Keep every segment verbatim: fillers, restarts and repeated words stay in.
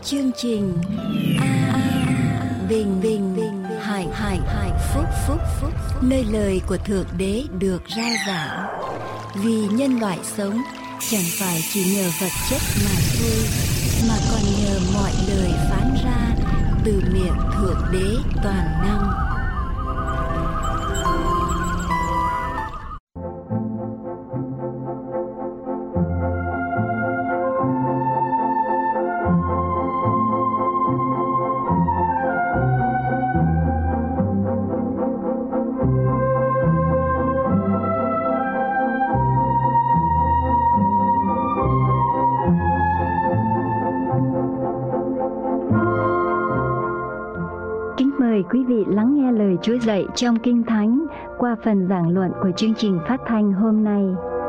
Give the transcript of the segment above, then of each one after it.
chương trình A Bình Bình Hải Hải Hải Phúc Phúc Phúc, nơi lời của Thượng Đế được rao giảng. Vì nhân loại sống chẳng phải chỉ nhờ vật chất mà thôi, mà còn nhờ mọi lời phán ra từ miệng Thượng Đế toàn năng. Mời quý vị lắng nghe lời Chúa dạy trong Kinh Thánh qua phần giảng luận của chương trình phát thanh hôm nay.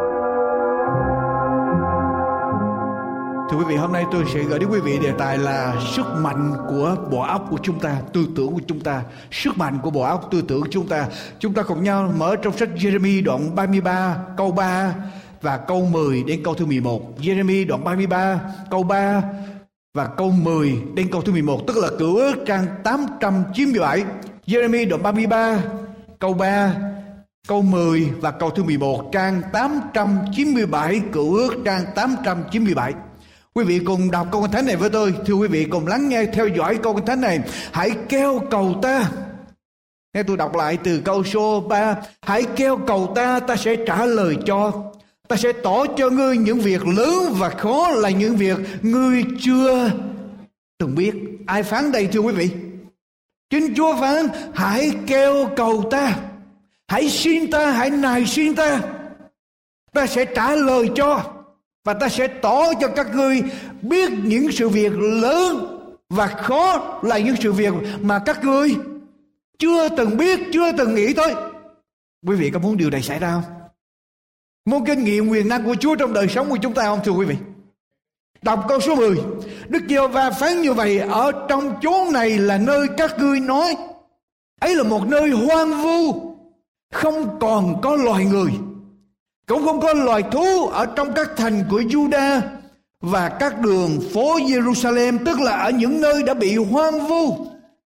Thưa quý vị, hôm nay tôi sẽ gửi đến quý vị đề tài là sức mạnh của bộ óc của chúng ta, tư tưởng của chúng ta, sức mạnh của bộ óc tư tưởng của chúng ta. Chúng ta cùng nhau mở trong sách Giê-rê-mi đoạn ba mươi ba câu ba và câu mười đến câu thứ mười một. Giê-rê-mi đoạn ba mươi ba câu ba và câu mười đến câu thứ mười một, tức là Cựu Ước trang tám trăm chín mươi bảy. Giê-rê-mi đoạn ba mươi ba câu ba, câu mười và câu thứ mười một, trang tám trăm chín mươi bảy, Cựu Ước trang tám trăm chín mươi bảy. Quý vị cùng đọc câu Kinh Thánh này với tôi. Thưa quý vị, cùng lắng nghe theo dõi câu Kinh Thánh này. Hãy kêu cầu ta. Nghe tôi đọc lại từ câu số ba. Hãy kêu cầu ta, ta sẽ trả lời cho. Ta sẽ tỏ cho ngươi những việc lớn và khó, là những việc ngươi chưa từng biết. Ai phán đây thưa quý vị? Chính Chúa phán, hãy kêu cầu ta, hãy xin ta, hãy nài xin ta. Ta sẽ trả lời cho, và ta sẽ tỏ cho các ngươi biết những sự việc lớn và khó, là những sự việc mà các ngươi chưa từng biết, chưa từng nghĩ tới. Quý vị có muốn điều này xảy ra không? Muốn kinh nghiệm quyền năng của Chúa trong đời sống của chúng ta không thưa quý vị? Đọc câu số mười. Đức Giê-hô-va phán như vậy: ở trong chốn này là nơi các ngươi nói, ấy là một nơi hoang vu, không còn có loài người, cũng không có loài thú ở trong các thành của Juda và các đường phố Jerusalem, tức là ở những nơi đã bị hoang vu,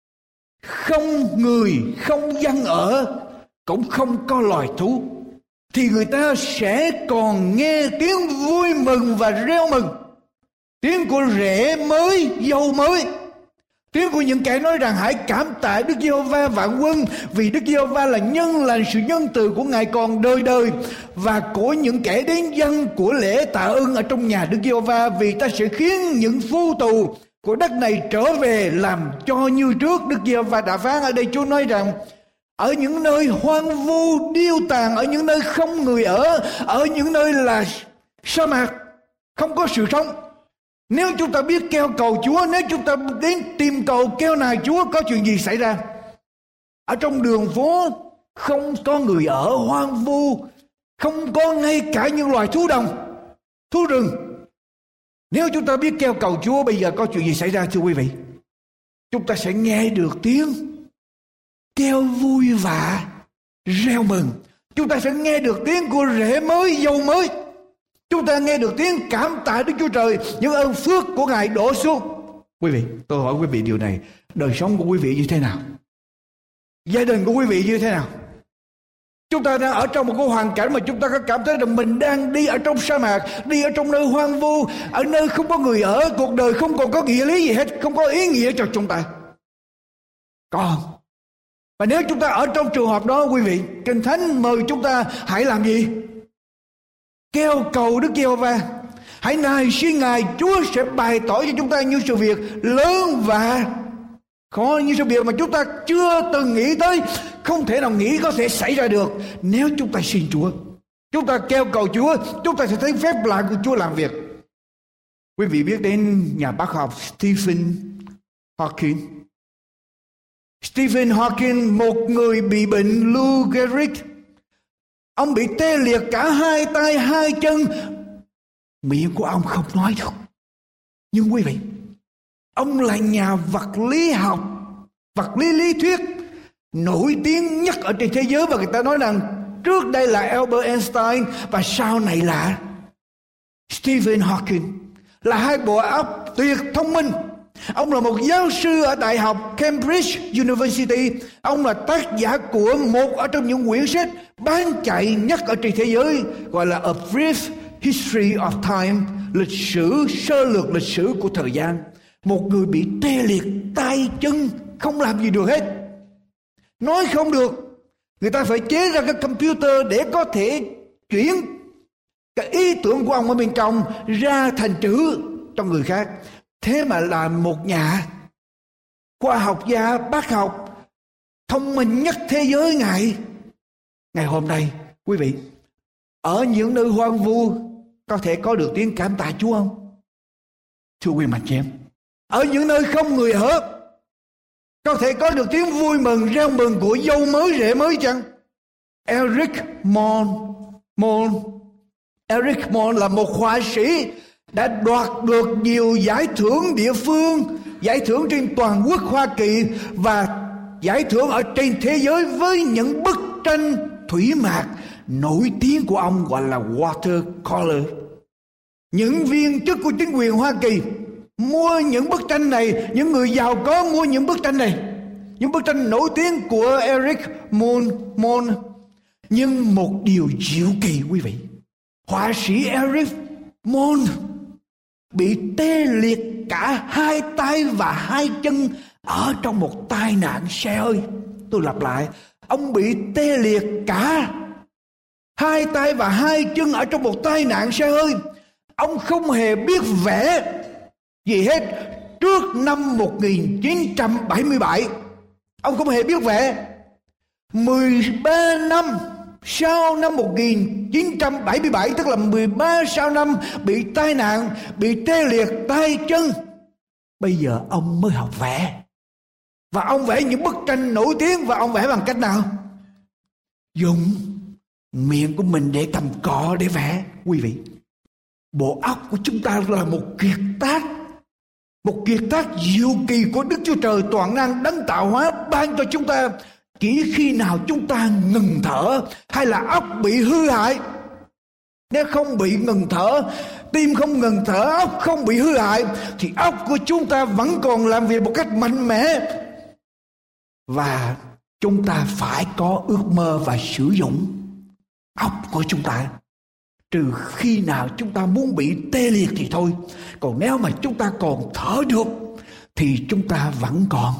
không người, không dân ở, cũng không có loài thú. Thì người ta sẽ còn nghe tiếng vui mừng và reo mừng, tiếng của rể mới, dâu mới, tiếng của những kẻ nói rằng hãy cảm tạ Đức Giê-hô-va vạn quân, vì Đức Giê-hô-va là nhân lành, sự nhân từ của Ngài còn đời đời, và của những kẻ đến dân của lễ tạ ơn ở trong nhà Đức Giê-hô-va, vì ta sẽ khiến những phu tù của đất này trở về làm cho như trước. Đức Giê-hô-va đã phán. Ở đây Chúa nói rằng ở những nơi hoang vu điêu tàn, ở những nơi không người ở, ở những nơi là sa mạc, không có sự sống, nếu chúng ta biết kêu cầu Chúa, nếu chúng ta đến tìm cầu kêu nài Chúa, có chuyện gì xảy ra? Ở trong đường phố không có người ở, hoang vu, không có ngay cả những loài thú đồng, thú rừng. Nếu chúng ta biết kêu cầu Chúa, bây giờ có chuyện gì xảy ra thưa quý vị? Chúng ta sẽ nghe được tiếng kêu vui vã, reo mừng. Chúng ta sẽ nghe được tiếng của rể mới, dâu mới. Chúng ta nghe được tiếng cảm tạ Đức Chúa Trời, những ơn phước của Ngài đổ xuống. Quý vị, tôi hỏi quý vị điều này, đời sống của quý vị như thế nào? Gia đình của quý vị như thế nào? Chúng ta đang ở trong một cái hoàn cảnh mà chúng ta có cảm thấy rằng mình đang đi ở trong sa mạc, đi ở trong nơi hoang vu, ở nơi không có người ở, cuộc đời không còn có nghĩa lý gì hết, không có ý nghĩa cho chúng ta. Còn và nếu chúng ta ở trong trường hợp đó, quý vị, Kinh Thánh mời chúng ta hãy làm gì? Kêu cầu Đức Giê-hô-va, hãy nài xin Ngài. Chúa sẽ bày tỏ cho chúng ta những sự việc lớn và khó, những sự việc mà chúng ta chưa từng nghĩ tới, không thể nào nghĩ có thể xảy ra được. Nếu chúng ta xin Chúa, chúng ta kêu cầu Chúa, chúng ta sẽ thấy phép lạ của Chúa làm việc. Quý vị biết đến nhà bác học Stephen Hawking. Stephen Hawking, một người bị bệnh Lou Gehrig. Ông bị tê liệt cả hai tay hai chân, miệng của ông không nói được. Nhưng quý vị, ông là nhà vật lý học, vật lý lý thuyết nổi tiếng nhất ở trên thế giới, và người ta nói rằng trước đây là Albert Einstein và sau này là Stephen Hawking, là hai bộ óc tuyệt thông minh, Ông là một giáo sư ở Đại học Cambridge University. Ông là tác giả của một ở trong những quyển sách bán chạy nhất ở trên thế giới, gọi là A Brief History of Time, lịch sử, sơ lược lịch sử của thời gian. Một người bị tê liệt tay chân, không làm gì được hết, nói không được. Người ta phải chế ra cái computer để có thể chuyển cái ý tưởng của ông ở bên trong ra thành chữ cho người khác. Thế mà là một nhà khoa học gia, bác học thông minh nhất thế giới ngài ngày hôm nay, quý vị, ở những nơi hoang vu có thể có được tiếng cảm tạ Chúa không? Thưa quý mạnh chị em, ở những nơi không người ở có thể có được tiếng vui mừng, reo mừng của dâu mới rể mới chăng? Eric Moon, Moon, Eric Moon là một họa sĩ đã đoạt được nhiều giải thưởng địa phương, giải thưởng trên toàn quốc Hoa Kỳ và giải thưởng ở trên thế giới với những bức tranh thủy mặc nổi tiếng của ông, gọi là watercolor. Những viên chức của chính quyền Hoa Kỳ mua những bức tranh này, những người giàu có mua những bức tranh này, những bức tranh nổi tiếng của Eric Moon, Moon. Nhưng một điều diệu kỳ quý vị, họa sĩ Eric Moon bị tê liệt cả hai tay và hai chân ở trong một tai nạn xe hơi. Tôi lặp lại, ông bị tê liệt cả hai tay và hai chân ở trong một tai nạn xe hơi. Ông không hề biết vẽ gì hết trước năm một nghìn chín trăm bảy mươi bảy. Ông không hề biết vẽ. mười ba năm sau năm một nghìn chín trăm bảy mươi bảy, tức là mười ba sau năm bị tai nạn, bị tê liệt tay chân, bây giờ ông mới học vẽ. Và ông vẽ những bức tranh nổi tiếng. Và ông vẽ bằng cách nào? Dùng miệng của mình để cầm cọ để vẽ. Quý vị, bộ óc của chúng ta là một kiệt tác, một kiệt tác diệu kỳ của Đức Chúa Trời toàn năng đấng tạo hóa ban cho chúng ta. Chỉ khi nào chúng ta ngừng thở hay là óc bị hư hại. Nếu không bị ngừng thở, tim không ngừng thở, óc không bị hư hại, thì óc của chúng ta vẫn còn làm việc một cách mạnh mẽ. Và chúng ta phải có ước mơ và sử dụng óc của chúng ta. Trừ khi nào chúng ta muốn bị tê liệt thì thôi. Còn nếu mà chúng ta còn thở được thì chúng ta vẫn còn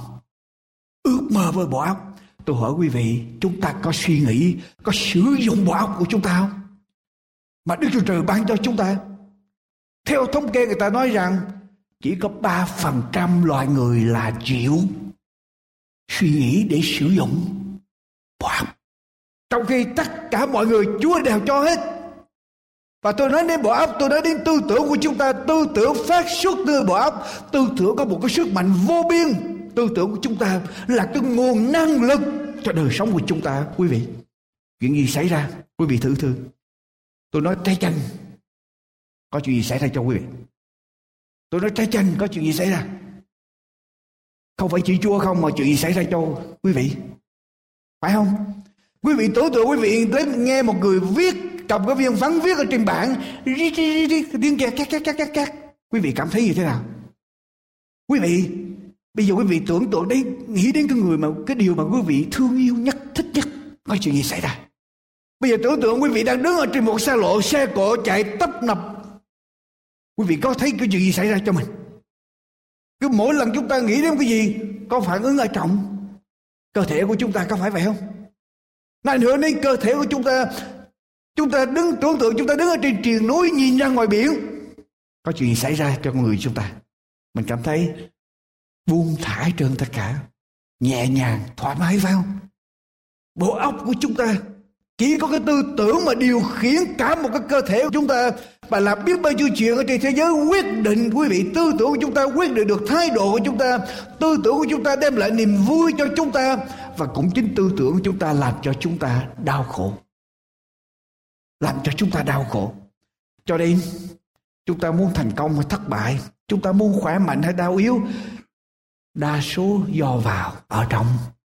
ước mơ với bộ óc. Tôi hỏi quý vị, chúng ta có suy nghĩ, có sử dụng bộ óc của chúng ta không? Mà Đức Chúa Trời ban cho chúng ta. Theo thống kê người ta nói rằng chỉ có ba phần trăm loài người là chịu suy nghĩ để sử dụng bộ óc. Trong khi tất cả mọi người Chúa đều cho hết. Và tôi nói đến bộ óc, tôi nói đến tư tưởng của chúng ta. Tư tưởng phát xuất từ bộ óc. Tư tưởng có một cái sức mạnh vô biên. Tư tưởng của chúng ta là cái nguồn năng lực cho đời sống của chúng ta. Quý vị, chuyện gì xảy ra? Quý vị thử thử. Tôi nói trái chanh, có chuyện gì xảy ra cho quý vị? Tôi nói trái chanh, có chuyện gì xảy ra? Không phải chỉ Chúa không, mà chuyện gì xảy ra cho quý vị? Phải không? Quý vị tưởng tượng quý vị đến nghe một người viết, cầm cái viên phấn viết ở trên bảng, tiếng kẹt két két két két két. Quý vị cảm thấy như thế nào? Quý vị, bây giờ quý vị tưởng tượng đấy, nghĩ đến cái người mà cái điều mà quý vị thương yêu nhất, thích nhất, có chuyện gì xảy ra? Bây giờ tưởng tượng quý vị đang đứng ở trên một xa lộ, xe cộ chạy tấp nập. Quý vị có thấy cái chuyện gì xảy ra cho mình? Cứ mỗi lần chúng ta nghĩ đến cái gì có phản ứng ở trong cơ thể của chúng ta, có phải vậy không? Này nữa đến cơ thể của chúng ta. Chúng ta đứng tưởng tượng chúng ta đứng ở trên triền núi nhìn ra ngoài biển, có chuyện gì xảy ra cho con người chúng ta? Mình cảm thấy buông thả trơn tất cả, nhẹ nhàng, thoải mái, phải không? Bộ óc của chúng ta chỉ có cái tư tưởng mà điều khiển cả một cái cơ thể của chúng ta, và làm biết bao nhiêu chuyện ở trên thế giới quyết định. Quý vị, tư tưởng của chúng ta quyết định được thái độ của chúng ta. Tư tưởng của chúng ta đem lại niềm vui cho chúng ta, và cũng chính tư tưởng của chúng ta làm cho chúng ta đau khổ, làm cho chúng ta đau khổ. Cho nên chúng ta muốn thành công hay thất bại, chúng ta muốn khỏe mạnh hay đau yếu, đa số do vào ở trong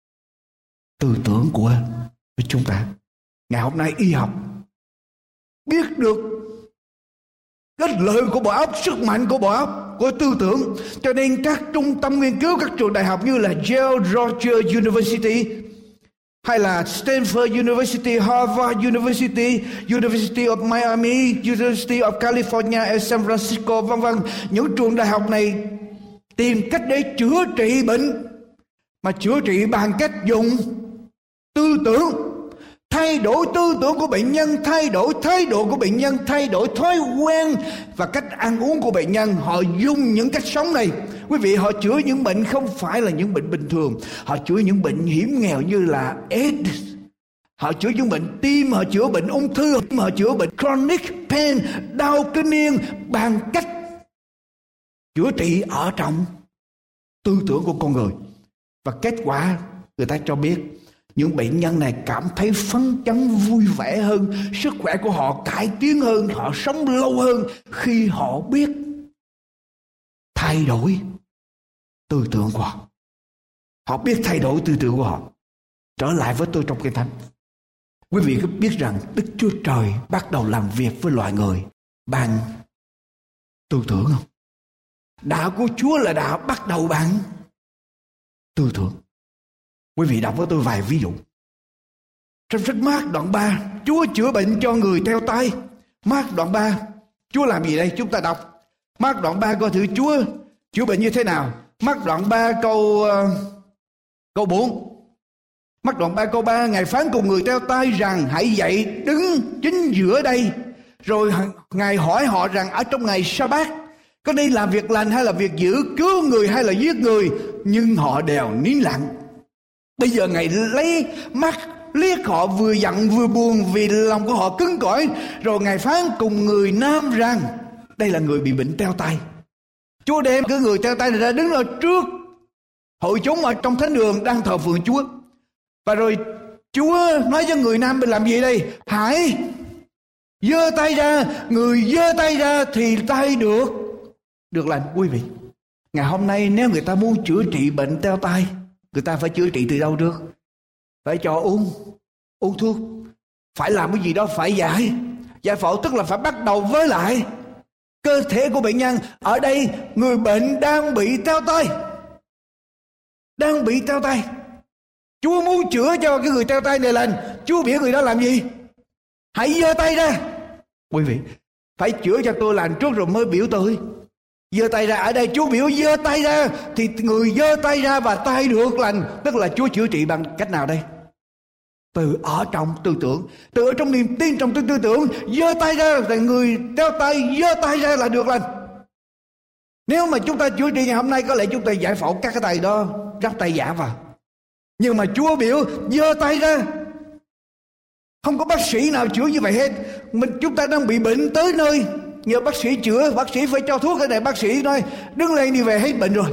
tư tưởng của chúng ta. Ngày hôm nay y học biết được cái lợi của bộ óc, sức mạnh của bộ óc, của tư tưởng. Cho nên các trung tâm nghiên cứu, các trường đại học như là Yale Rogers University hay là Stanford University, Harvard University, University of Miami, University of California ở San Francisco, vân vân, những trường đại học này tìm cách để chữa trị bệnh, mà chữa trị bằng cách dùng tư tưởng, thay đổi tư tưởng của bệnh nhân, thay đổi thái độ của bệnh nhân, thay đổi thói quen và cách ăn uống của bệnh nhân. Họ dùng những cách sống này, quý vị, họ chữa những bệnh không phải là những bệnh bình thường. Họ chữa những bệnh hiểm nghèo như là AIDS, họ chữa những bệnh tim, họ chữa bệnh ung thư, họ chữa bệnh chronic pain, đau kinh niên, bằng cách chữa trị ở trong tư tưởng của con người. Và kết quả người ta cho biết những bệnh nhân này cảm thấy phấn chấn, vui vẻ hơn, sức khỏe của họ cải tiến hơn, họ sống lâu hơn khi họ biết thay đổi tư tưởng của họ. Họ biết thay đổi tư tưởng của họ. Trở lại với tôi trong Kinh Thánh, quý vị có biết rằng Đức Chúa Trời bắt đầu làm việc với loài người bằng tư tưởng không? Đạo của Chúa là đạo bắt đầu bằng tư tưởng. Quý vị đọc với tôi vài ví dụ. Trong sách Mác đoạn ba, Chúa chữa bệnh cho người teo tay. Mác đoạn ba, Chúa làm gì đây? Chúng ta đọc Mác đoạn ba coi thử Chúa chữa bệnh như thế nào. Mác đoạn ba câu uh, câu bốn. Mác đoạn ba câu ba, Ngài phán cùng người teo tay rằng hãy dậy đứng chính giữa đây. Rồi Ngài hỏi họ rằng ở trong ngày Sa-bát có nên làm việc lành hay là việc dữ, cứu người hay là giết người? Nhưng họ đều nín lặng. Bây giờ Ngài lấy mắt liếc họ, vừa giận vừa buồn vì lòng của họ cứng cỏi. Rồi Ngài phán cùng người nam rằng, đây là người bị bệnh teo tay. Chúa đem cái người teo tay này ra đứng ở trước hội chúng ở trong thánh đường đang thờ phượng Chúa. Và rồi Chúa nói cho người nam mình làm gì đây? Hãy giơ tay ra. Người giơ tay ra thì tay được được lành. Quý vị, ngày hôm nay nếu người ta muốn chữa trị bệnh teo tay, người ta phải chữa trị từ đâu trước? Phải cho uống uống thuốc, phải làm cái gì đó, phải giải giải phẫu, tức là phải bắt đầu với lại cơ thể của bệnh nhân. Ở đây người bệnh đang bị teo tay, đang bị teo tay. Chúa muốn chữa cho cái người teo tay này lành. Chúa biểu người đó làm gì? Hãy giơ tay ra. Quý vị, phải chữa cho tôi lành trước rồi mới biểu tôi giơ tay ra. Ở đây Chúa biểu giơ tay ra thì người giơ tay ra và tay được lành. Tức là Chúa chữa trị bằng cách nào đây? Từ ở trong tư tưởng, từ ở trong niềm tin, trong tư tưởng. Giơ tay ra thì người teo tay giơ tay ra là được lành. Nếu mà chúng ta chữa trị ngày hôm nay, có lẽ chúng ta giải phẫu các cái tay đó, ráp tay giả vào. Nhưng mà Chúa biểu giơ tay ra. Không có bác sĩ nào chữa như vậy hết. Mình chúng ta đang bị bệnh tới nơi, nhờ bác sĩ chữa, bác sĩ phải cho thuốc. Cái này bác sĩ nói đứng lên đi về, hết bệnh rồi.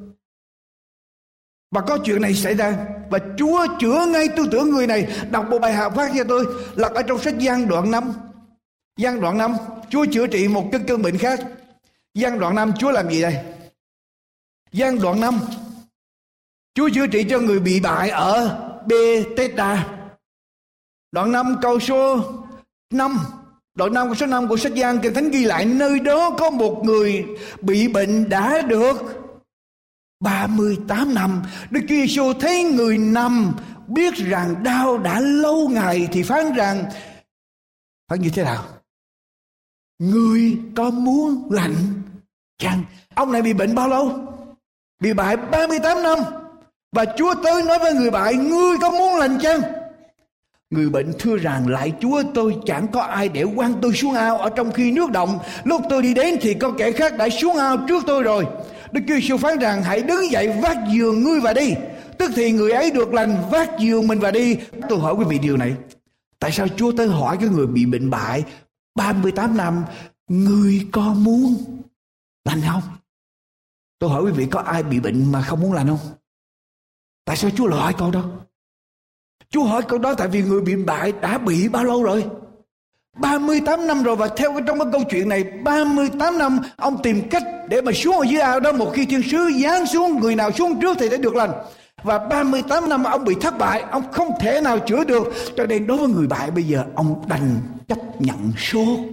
Và có chuyện này xảy ra, và Chúa chữa ngay tư tưởng người này. Đọc một bài học phát cho tôi, lật ở trong sách Giăng đoạn năm. Giăng đoạn năm, Chúa chữa trị một cái cơn bệnh khác. Giăng đoạn năm, Chúa làm gì đây? Giăng đoạn năm, Chúa chữa trị cho người bị bại ở Bethesda. Đoạn năm câu số năm, đoạn năm câu số năm của sách Giăng, Kinh Thánh ghi lại nơi đó có một người bị bệnh đã được ba mươi tám năm. Đức Chúa Giêsu thấy người nằm, biết rằng đau đã lâu ngày thì phán rằng, phán như thế nào? Người có muốn lành chăng? Ông này bị bệnh bao lâu? Bị bại ba mươi tám năm. Và Chúa tới nói với người bại, ngươi có muốn lành chăng? Người bệnh thưa rằng, lại Chúa, tôi chẳng có ai để quăng tôi xuống ao ở trong khi nước động. Lúc tôi đi đến thì có kẻ khác đã xuống ao trước tôi rồi. Đức Chúa Giêsu phán rằng, hãy đứng dậy vác giường ngươi và đi. Tức thì người ấy được lành, vác giường mình và đi. Tôi hỏi quý vị điều này, tại sao Chúa tới hỏi cái người bị bệnh bại ba mươi tám năm, ngươi có muốn lành không? Tôi hỏi quý vị, có ai bị bệnh mà không muốn lành không? Tại sao Chúa lại hỏi câu đó? Chúa hỏi câu đó tại vì người bị bại đã bị bao lâu rồi? ba mươi tám năm rồi. Và theo trong cái câu chuyện này, ba mươi tám năm ông tìm cách để mà xuống ở dưới ao đó. Một khi thiên sứ giáng xuống, người nào xuống trước thì sẽ được lành. Và ba mươi tám năm ông bị thất bại, ông không thể nào chữa được. Cho nên đối với người bại bây giờ ông đành chấp nhận số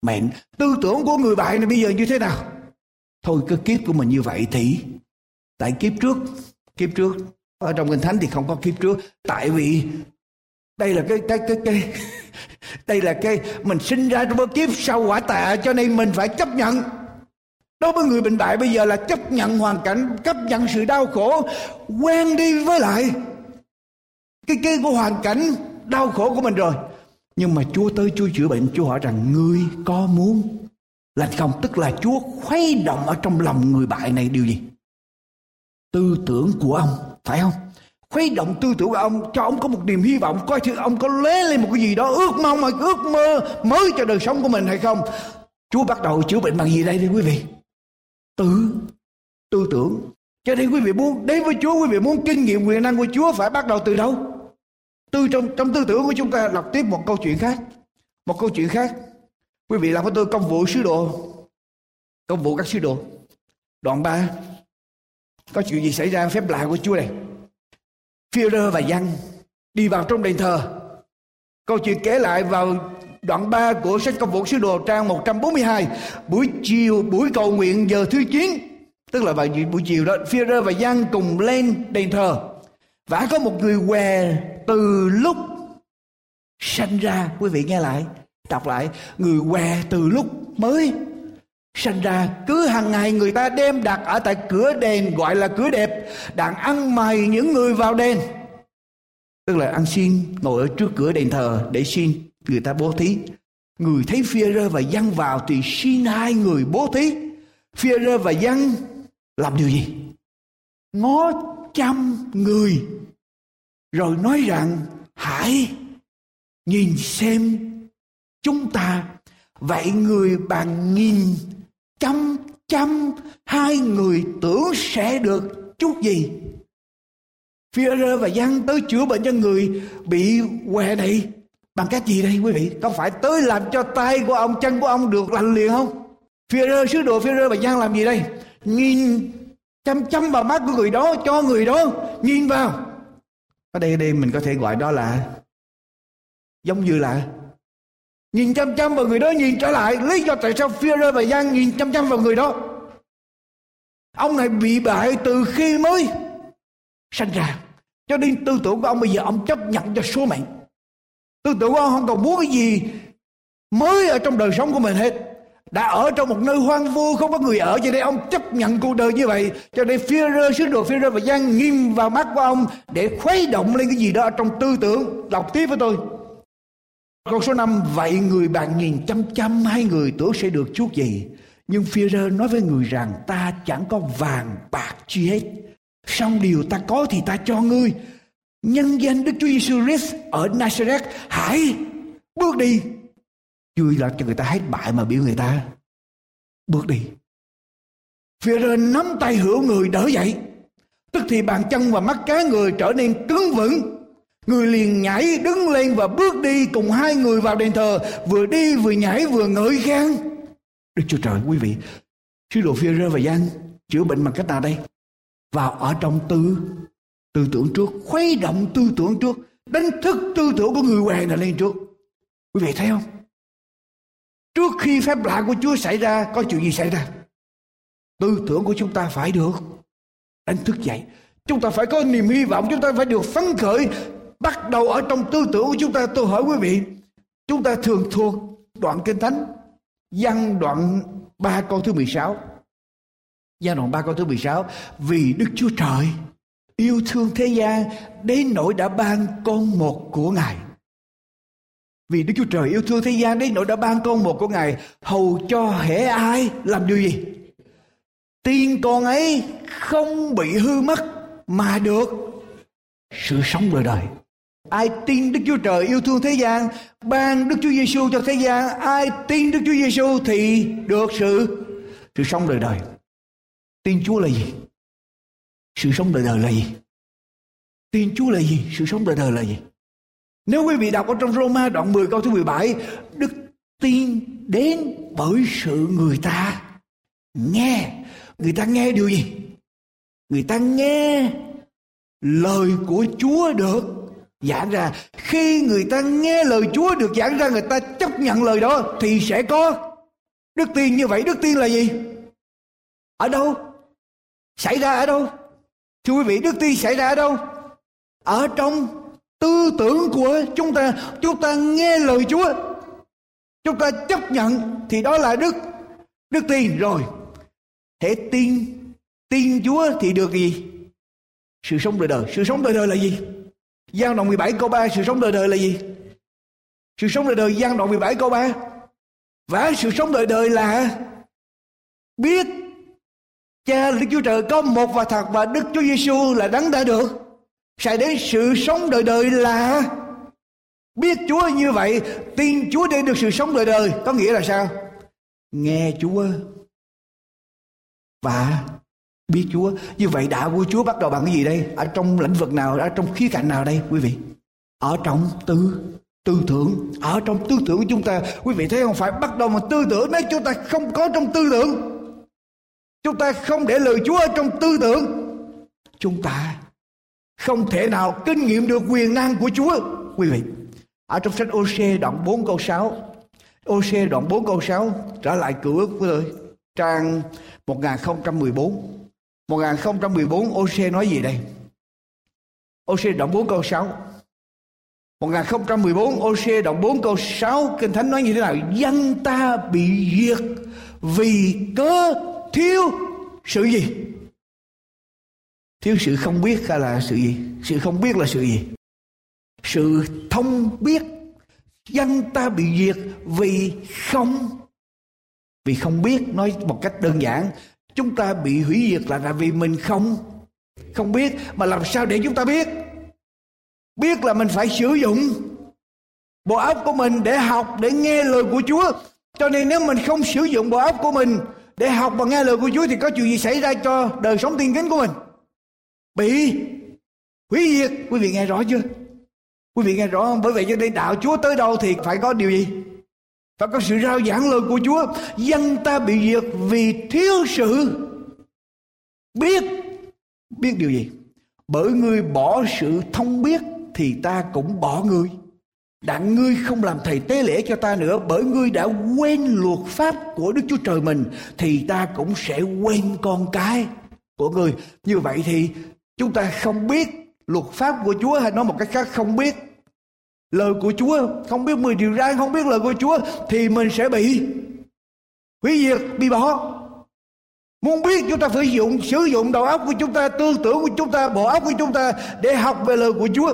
mệnh. Tư tưởng của người bạn này bây giờ như thế nào? Thôi cái kiếp của mình như vậy thì tại kiếp trước, kiếp trước ở trong Kinh Thánh thì không có kiếp trước, tại vì đây là cái cái cái cái đây là cái mình sinh ra trong cái kiếp sau quả tạ, cho nên mình phải chấp nhận. Đối với người bệnh bại bây giờ là chấp nhận hoàn cảnh, chấp nhận sự đau khổ, quen đi với lại cái cái của hoàn cảnh đau khổ của mình rồi. Nhưng mà Chúa tới Chúa chữa bệnh, Chúa hỏi rằng ngươi có muốn lành không? Tức là Chúa khuấy động ở trong lòng người bại này điều gì? Tư tưởng của ông, phải không? Khuấy động tư tưởng của ông, cho ông có một niềm hy vọng, coi thử ông có lóe lên một cái gì đó ước mong, mà ước mơ mới cho đời sống của mình hay không. Chúa bắt đầu chữa bệnh bằng gì đây thưa quý vị? Tư tư tưởng. Cho nên quý vị muốn đến với Chúa, quý vị muốn kinh nghiệm quyền năng của Chúa phải bắt đầu từ đâu? Từ trong trong tư tưởng của chúng ta. Đọc tiếp một câu chuyện khác. Một câu chuyện khác. Quý vị làm với tôi công vụ sứ đồ. Công vụ các sứ đồ. Đoạn ba. Có chuyện gì xảy ra phép lạ của Chúa này? Phi-e-rơ và Giăng đi vào trong đền thờ. Câu chuyện kể lại vào đoạn ba của sách Công vụ sứ đồ trang một trăm bốn mươi hai. Buổi chiều, buổi cầu nguyện giờ thứ chín, tức là vào buổi chiều đó, Phi-e-rơ và Giăng cùng lên đền thờ. Và có một người què từ lúc sanh ra. Quý vị nghe lại, đọc lại. Người què từ lúc mới sanh ra. Cứ hàng ngày người ta đem đặt ở tại cửa đền, gọi là cửa đẹp, đang ăn mày những người vào đền. Tức là ăn xin, ngồi ở trước cửa đền thờ để xin người ta bố thí. Người thấy Phi-e-rơ và Giăng vào thì xin hai người bố thí. Phi-e-rơ và Giăng làm điều gì? Ngó chăm người rồi nói rằng hãy nhìn xem chúng ta. Vậy người bạn nhìn chăm chăm hai người tưởng sẽ được chút gì? Phi-e-rơ và Giăng tới chữa bệnh cho người bị què này bằng cách gì đây quý vị? Có phải tới làm cho tay của ông, chân của ông được lành liền không? Phi-e-rơ, sứ đồ Phi-e-rơ và Giăng làm gì đây? Nhìn chăm chăm vào mắt của người đó, cho người đó nhìn vào. Ở đây, ở đây mình có thể gọi đó là giống như là nhìn chăm chăm vào người đó, nhìn trở lại. Lý do tại sao Phi-e-rơ và Giăng nhìn chăm chăm vào người đó? Ông này bị bại từ khi mới sanh ra, cho nên tư tưởng của ông bây giờ ông chấp nhận cho số mệnh. Tư tưởng của ông không còn muốn cái gì mới ở trong đời sống của mình hết. Đã ở trong một nơi hoang vu, không có người ở, cho nên ông chấp nhận cuộc đời như vậy. Cho nên Phi-e-rơ, sứ đồ Phi-e-rơ và Giăng nhìn vào mắt của ông để khuấy động lên cái gì đó trong tư tưởng. Đọc tiếp với tôi. Câu số năm. Vậy người bạn nhìn chăm chăm hai người tưởng sẽ được chút gì? Nhưng Phi-e-rơ nói với người rằng ta chẳng có vàng bạc chi hết, song điều ta có thì ta cho ngươi. Nhân danh Đức Chúa Giêsu Christ ở Nazareth, hãy bước đi. Vui là cho người ta hết bại mà biểu người ta bước đi. Phi-e-rơ nắm tay hữu người đỡ dậy. Tức thì bàn chân và mắt cá người trở nên cứng vững. Người liền nhảy đứng lên và bước đi cùng hai người vào đền thờ, vừa đi vừa nhảy vừa ngợi khen Đức Chúa Trời. Quý vị, sứ đồ Phi-e-rơ và Giăng chữa bệnh bằng cách nào đây? Vào ở trong tư tư tưởng trước, khuấy động tư tưởng trước, đánh thức tư tưởng của người què này lên trước. Quý vị thấy không? Trước khi phép lạ của Chúa xảy ra, có chuyện gì xảy ra? Tư tưởng của chúng ta phải được đánh thức dậy. Chúng ta phải có niềm hy vọng, chúng ta phải được phấn khởi. Bắt đầu ở trong tư tưởng của chúng ta. Tôi hỏi quý vị, chúng ta thường thuộc đoạn Kinh Thánh Giăng đoạn ba câu thứ mười sáu. Giăng đoạn ba câu thứ mười sáu. Vì Đức Chúa Trời yêu thương thế gian đến nỗi đã ban con một của Ngài. Vì Đức Chúa Trời yêu thương thế gian đến nỗi đã ban con một của Ngài, hầu cho hễ ai làm điều gì? Tin con ấy không bị hư mất mà được sự sống đời đời. Ai tin Đức Chúa Trời yêu thương thế gian, ban Đức Chúa Giêsu cho thế gian, ai tin Đức Chúa Giêsu thì được sự sự sống đời đời. Tin Chúa là gì? Sự sống đời đời là gì? Tin Chúa là gì? Sự sống đời đời là gì? Nếu quý vị đọc ở trong Roma đoạn mười câu thứ mười bảy, đức tin đến bởi sự người ta nghe. Người ta nghe điều gì? Người ta nghe lời của Chúa được giảng ra. Khi người ta nghe lời Chúa được giảng ra, người ta chấp nhận lời đó thì sẽ có Đức tin như vậy, đức tin là gì? Ở đâu? Xảy ra ở đâu? Thưa quý vị, đức tin xảy ra ở đâu? Ở trong tư tưởng của chúng ta. Chúng ta nghe lời Chúa, chúng ta chấp nhận, thì đó là đức đức tin rồi. Hễ tin tin Chúa thì được gì? Sự sống đời đời. Sự sống đời đời là gì? Giăng đoạn mười bảy câu ba, sự sống đời đời là gì? Sự sống đời đời, Giăng đoạn mười bảy câu ba. Và sự sống đời đời là biết Cha Đức Chúa Trời có một và thật, và Đức Chúa Giêsu là đấng đã được sai đến. Sự sống đời đời là biết Chúa. Như vậy tin Chúa để được sự sống đời đời có nghĩa là sao? Nghe Chúa và biết Chúa. Như vậy đạo của Chúa bắt đầu bằng cái gì đây? Ở trong lĩnh vực nào, ở trong khía cạnh nào đây quý vị? Ở trong tư tư tưởng. Ở trong tư tưởng của chúng ta. Quý vị thấy không? Phải bắt đầu bằng tư tưởng. Nếu chúng ta không có trong tư tưởng, chúng ta không để lời Chúa ở trong tư tưởng, chúng ta không thể nào kinh nghiệm được quyền năng của Chúa. Quý vị, ở trong sách Ô-sê đoạn bốn câu sáu, Ô-sê đoạn bốn câu sáu, trở lại Cựu Ước của tôi, trang một nghìn không trăm mười bốn. một nghìn không trăm mười bốn, Ô-sê nói gì đây? Ô-sê đoạn bốn câu sáu. một nghìn không trăm mười bốn, Ô-sê đoạn bốn câu sáu, Kinh Thánh nói như thế nào? Dân ta bị diệt vì cớ thiếu sự gì? Thiếu sự không biết hay là sự gì? Sự không biết là sự gì? Sự thông biết. Dân ta bị diệt vì không vì không biết. Nói một cách đơn giản, chúng ta bị hủy diệt là, là vì mình không không biết. Mà làm sao để chúng ta biết? Biết là mình phải sử dụng bộ óc của mình để học, để nghe lời của Chúa. Cho nên nếu mình không sử dụng bộ óc của mình để học và nghe lời của Chúa thì có chuyện gì xảy ra cho đời sống tiên kính của mình? Bị hủy diệt. Quý vị nghe rõ chưa? Quý vị nghe rõ không? Bởi vậy cho nên đạo Chúa tới đâu thì phải có điều gì? Phải có sự rao giảng lời của Chúa. Dân ta bị diệt vì thiếu sự biết. Biết điều gì? Bởi ngươi bỏ sự thông biết thì ta cũng bỏ ngươi. Đặng ngươi không làm thầy tế lễ cho ta nữa. Bởi ngươi đã quên luật pháp của Đức Chúa Trời mình thì ta cũng sẽ quên con cái của ngươi. Như vậy thì chúng ta không biết luật pháp của Chúa, hay nói một cách khác, không biết lời của Chúa, không biết mười điều răn, không biết lời của Chúa, thì mình sẽ bị hủy diệt, bị bỏ. Muốn biết, chúng ta phải dùng sử dụng đầu óc của chúng ta, tư tưởng của chúng ta, bộ óc của chúng ta để học về lời của Chúa.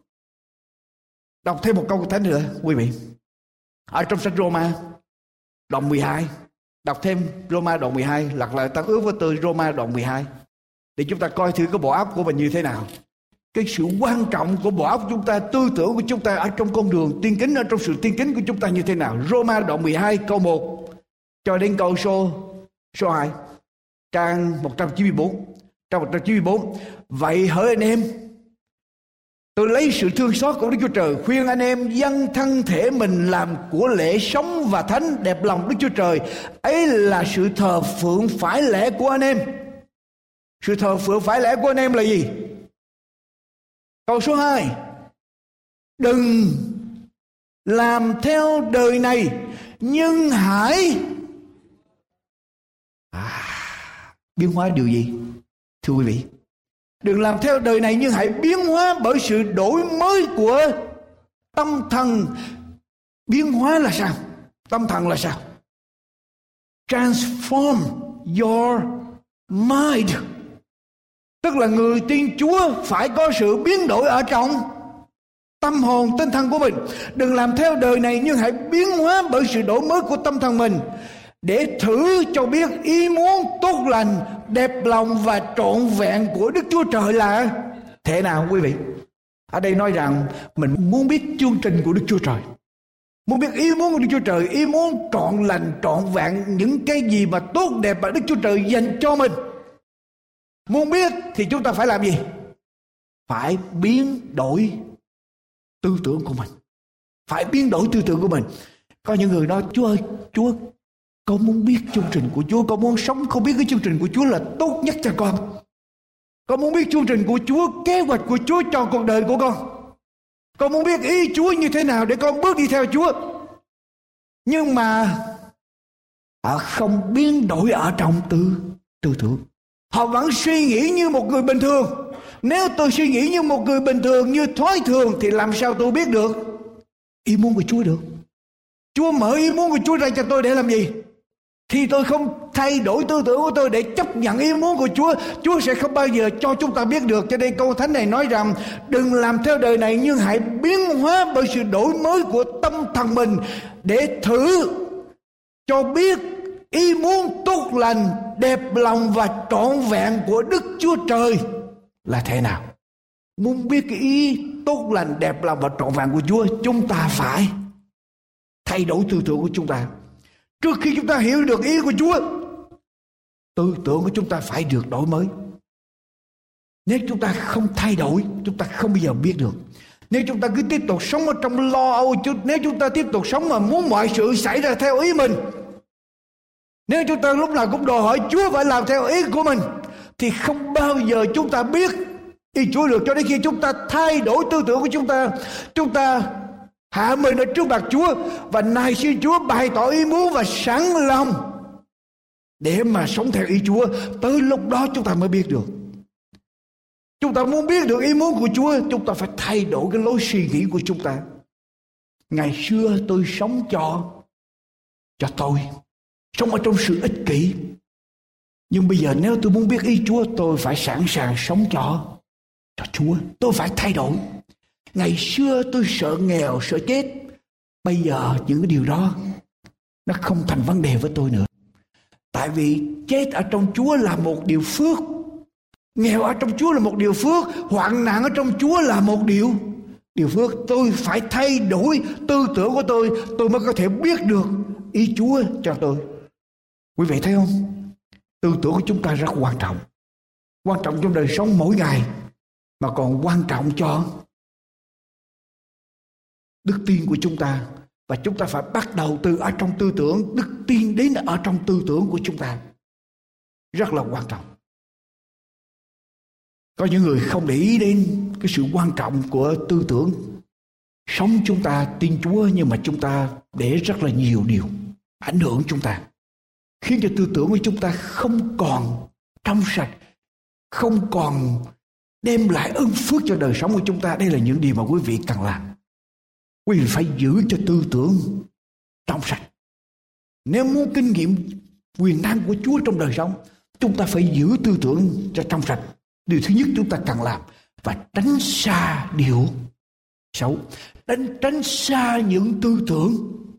Đọc thêm một câu thánh nữa quý vị, ở trong sách Roma đoạn mười hai. Đọc thêm Roma đoạn mười hai, lặp lại Tân Ước với tôi, Roma đoạn mười hai, để chúng ta coi thử cái bộ óc của mình như thế nào. Cái sự quan trọng của bộ óc chúng ta, tư tưởng của chúng ta ở trong con đường tiên kính, ở trong sự tiên kính của chúng ta như thế nào. Roma đoạn mười hai câu một cho đến câu số số hai, trang một trăm chín mươi bốn. Trang một trăm chín mươi bốn. Vậy hỡi anh em, tôi lấy sự thương xót của Đức Chúa Trời khuyên anh em dâng thân thể mình làm của lễ sống và thánh, đẹp lòng Đức Chúa Trời. Ấy là sự thờ phượng phải lẽ của anh em. Sự thờ phượng phải lẽ của anh em là gì? Câu số hai. Đừng làm theo đời này, nhưng hãy à, biến hóa điều gì? Thưa quý vị, đừng làm theo đời này nhưng hãy biến hóa bởi sự đổi mới của tâm thần. Biến hóa là sao? Tâm thần là sao? Transform your mind. Tức là người tin Chúa phải có sự biến đổi ở trong tâm hồn, tinh thần của mình. Đừng làm theo đời này nhưng hãy biến hóa bởi sự đổi mới của tâm thần mình, để thử cho biết ý muốn tốt lành, đẹp lòng và trọn vẹn của Đức Chúa Trời là thế nào quý vị? Ở đây nói rằng mình muốn biết chương trình của Đức Chúa Trời, muốn biết ý muốn của Đức Chúa Trời, ý muốn trọn lành, trọn vẹn những cái gì mà tốt đẹp mà Đức Chúa Trời dành cho mình. Muốn biết thì chúng ta phải làm gì? Phải biến đổi tư tưởng của mình. Phải biến đổi tư tưởng của mình. Có những người nói, Chúa ơi, Chúa, con muốn biết chương trình của Chúa, con muốn sống không biết cái chương trình của Chúa là tốt nhất cho con. Con muốn biết chương trình của Chúa, kế hoạch của Chúa cho cuộc đời của con. Con muốn biết ý Chúa như thế nào để con bước đi theo Chúa. Nhưng mà Họ không biến đổi ở trong tư tư tưởng. Họ vẫn suy nghĩ như một người bình thường. Nếu tôi suy nghĩ như một người bình thường, như thói thường, thì làm sao tôi biết được ý muốn của Chúa được? Chúa mở ý muốn của Chúa ra cho tôi để làm gì? Thì tôi không thay đổi tư tưởng của tôi để chấp nhận ý muốn của Chúa, Chúa sẽ không bao giờ cho chúng ta biết được. Cho nên câu thánh này nói rằng đừng làm theo đời này, nhưng hãy biến hóa bởi sự đổi mới của tâm thần mình, để thử cho biết ý muốn tốt lành, đẹp lòng và trọn vẹn của Đức Chúa Trời là thế nào. Muốn biết cái ý tốt lành, đẹp lòng và trọn vẹn của Chúa, chúng ta phải thay đổi tư tưởng của chúng ta. Trước khi chúng ta hiểu được ý của Chúa, tư tưởng của chúng ta phải được đổi mới. Nếu chúng ta không thay đổi, chúng ta không bao giờ biết được. Nếu chúng ta cứ tiếp tục sống ở trong lo âu, nếu chúng ta tiếp tục sống mà muốn mọi sự xảy ra theo ý mình, nếu chúng ta lúc nào cũng đòi hỏi Chúa phải làm theo ý của mình, thì không bao giờ chúng ta biết ý Chúa được. Cho đến khi chúng ta thay đổi tư tưởng của chúng ta, chúng ta hạ mình ở trước mặt Chúa và nài xin Chúa bày tỏ ý muốn và sẵn lòng để mà sống theo ý Chúa, tới lúc đó chúng ta mới biết được. Chúng ta muốn biết được ý muốn của Chúa, chúng ta phải thay đổi cái lối suy nghĩ của chúng ta. Ngày xưa tôi sống cho cho tôi, sống ở trong sự ích kỷ. Nhưng bây giờ nếu tôi muốn biết ý Chúa, tôi phải sẵn sàng sống cho cho Chúa. Tôi phải thay đổi. Ngày xưa tôi sợ nghèo, sợ chết. Bây giờ những cái điều đó nó không thành vấn đề với tôi nữa. Tại vì chết ở trong Chúa là một điều phước, nghèo ở trong Chúa là một điều phước, hoạn nạn ở trong Chúa là một điều điều phước. Tôi phải thay đổi tư tưởng của tôi, tôi mới có thể biết được ý Chúa cho tôi. Quý vị thấy không? Tư tưởng của chúng ta rất quan trọng. Quan trọng trong đời sống mỗi ngày, mà còn quan trọng cho đức tin của chúng ta. Và chúng ta phải bắt đầu từ ở trong tư tưởng. Đức tin đến ở trong tư tưởng của chúng ta, rất là quan trọng. Có những người không để ý đến cái sự quan trọng của tư tưởng. Sống chúng ta tin Chúa, nhưng mà chúng ta để rất là nhiều điều ảnh hưởng chúng ta, khiến cho tư tưởng của chúng ta không còn trong sạch, không còn đem lại ơn phước cho đời sống của chúng ta. Đây là những điều mà quý vị cần làm. Quý vị phải giữ cho tư tưởng trong sạch. Nếu muốn kinh nghiệm quyền năng của Chúa trong đời sống, chúng ta phải giữ tư tưởng cho trong sạch. Điều thứ nhất chúng ta cần làm, và tránh xa điều xấu, tránh tránh xa những tư tưởng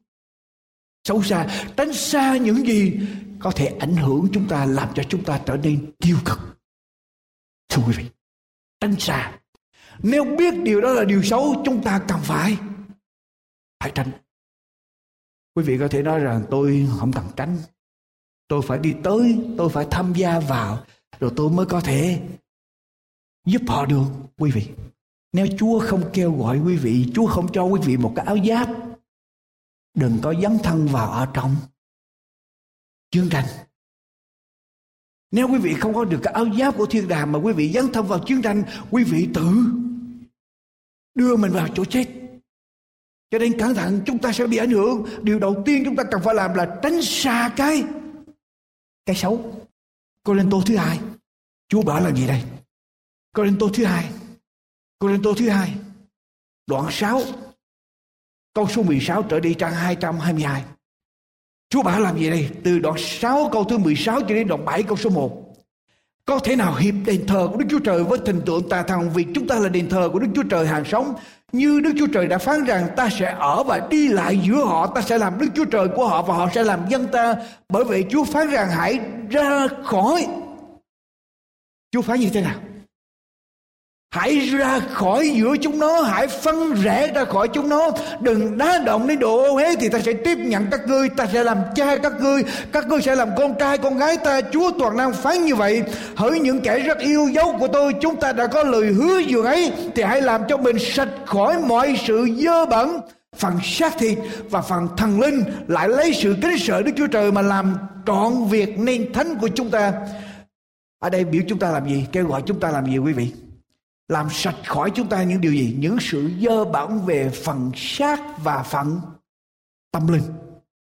xấu xa, tránh xa những gì có thể ảnh hưởng chúng ta, làm cho chúng ta trở nên tiêu cực. Thưa quý vị, tránh xa. Nếu biết điều đó là điều xấu, chúng ta cần phải phải tránh. Quý vị có thể nói rằng tôi không cần tránh, tôi phải đi tới, tôi phải tham gia vào, rồi tôi mới có thể giúp họ được. Quý vị, nếu Chúa không kêu gọi quý vị, Chúa không cho quý vị một cái áo giáp, đừng có dấn thân vào ở trong chiến tranh. Nếu quý vị không có được cái áo giáp của thiên đàng mà quý vị dấn thân vào chiến tranh, quý vị tự đưa mình vào chỗ chết. Cho nên cẩn thận, chúng ta sẽ bị ảnh hưởng. Điều đầu tiên chúng ta cần phải làm là tránh xa cái cái xấu. Cô-rinh-tô thứ hai, Chúa bảo là gì đây? Cô-rinh-tô thứ hai, Cô-rinh-tô thứ hai, đoạn sáu, câu số mười sáu trở đi, trang hai trăm hai mươi hai. Chúa bảo làm gì đây? Từ đoạn sáu câu thứ mười sáu cho đến đoạn bảy câu số một. Có thể nào hiệp đền thờ của Đức Chúa Trời với hình tượng tà thần, vì chúng ta là đền thờ của Đức Chúa Trời hàng sống. Như Đức Chúa Trời đã phán rằng ta sẽ ở và đi lại giữa họ, ta sẽ làm Đức Chúa Trời của họ và họ sẽ làm dân ta. Bởi vậy Chúa phán rằng hãy ra khỏi. Chúa phán như thế nào? Hãy ra khỏi giữa chúng nó, hãy phân rẽ ra khỏi chúng nó, đừng đá động đến độ ô uế, thì ta sẽ tiếp nhận các ngươi, ta sẽ làm cha các ngươi, các ngươi sẽ làm con trai con gái ta. Chúa toàn năng phán như vậy. Hỡi những kẻ rất yêu dấu của tôi, chúng ta đã có lời hứa dường ấy, thì hãy làm cho mình sạch khỏi mọi sự dơ bẩn, phần xác thịt và phần thần linh, lại lấy sự kính sợ Đức Chúa Trời mà làm trọn việc nên thánh của chúng ta. Ở đây biểu chúng ta làm gì? Kêu gọi chúng ta làm gì quý vị? Làm sạch khỏi chúng ta những điều gì? Những sự dơ bẩn về phần xác và phần tâm linh.